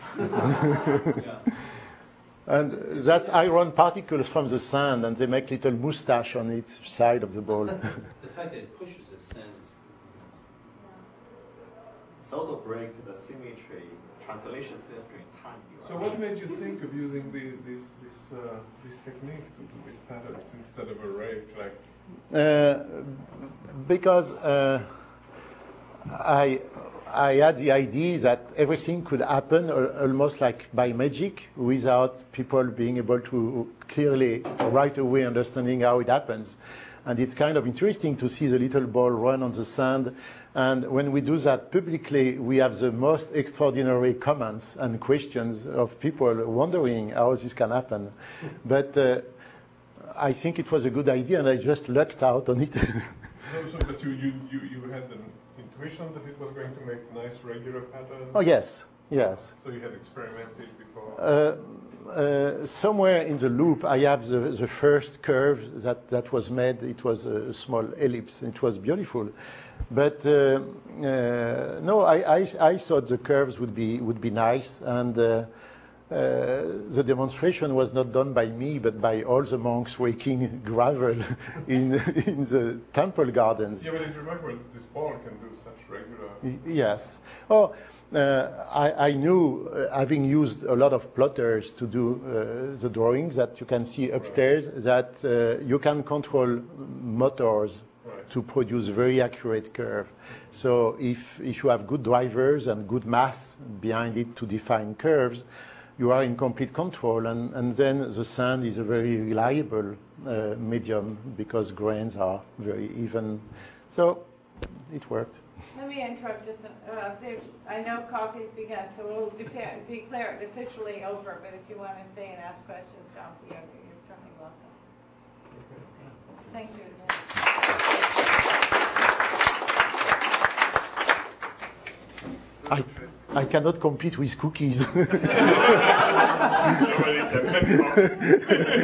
And that's iron particles from the sand, and they make little mustache on each side of the ball. The fact that it pushes the sand. It's also break the symmetry, translation symmetry in time. So what made you think of using this technique to do these patterns instead of a rake? Because I had the idea that everything could happen almost like by magic without people being able to clearly right away understanding how it happens. And it's kind of interesting to see the little ball run on the sand. And when we do that publicly, we have the most extraordinary comments and questions of people wondering how this can happen. But I think it was a good idea, and I just lucked out on it. But you had an intuition that it was going to make nice regular patterns? Oh, yes. Yes. So you had experimented before? Somewhere in the loop, I have the first curve that was made. It was a small ellipse. It was beautiful. But no, I thought the curves would be nice, and the demonstration was not done by me, but by all the monks raking gravel in the temple gardens. Yeah, but it's remarkable that this ball can do such regular... Yes. Oh, I knew, having used a lot of plotters to do the drawings that you can see upstairs, that you can control motors to produce very accurate curve. So if you have good drivers and good math behind it to define curves, you are in complete control, and then the sand is a very reliable medium because grains are very even. So it worked. Let me interrupt just. I know coffee's begun, so we'll declare it officially over. But if you want to stay and ask questions, John Pierre, you're certainly welcome. Thank you again. I cannot compete with cookies.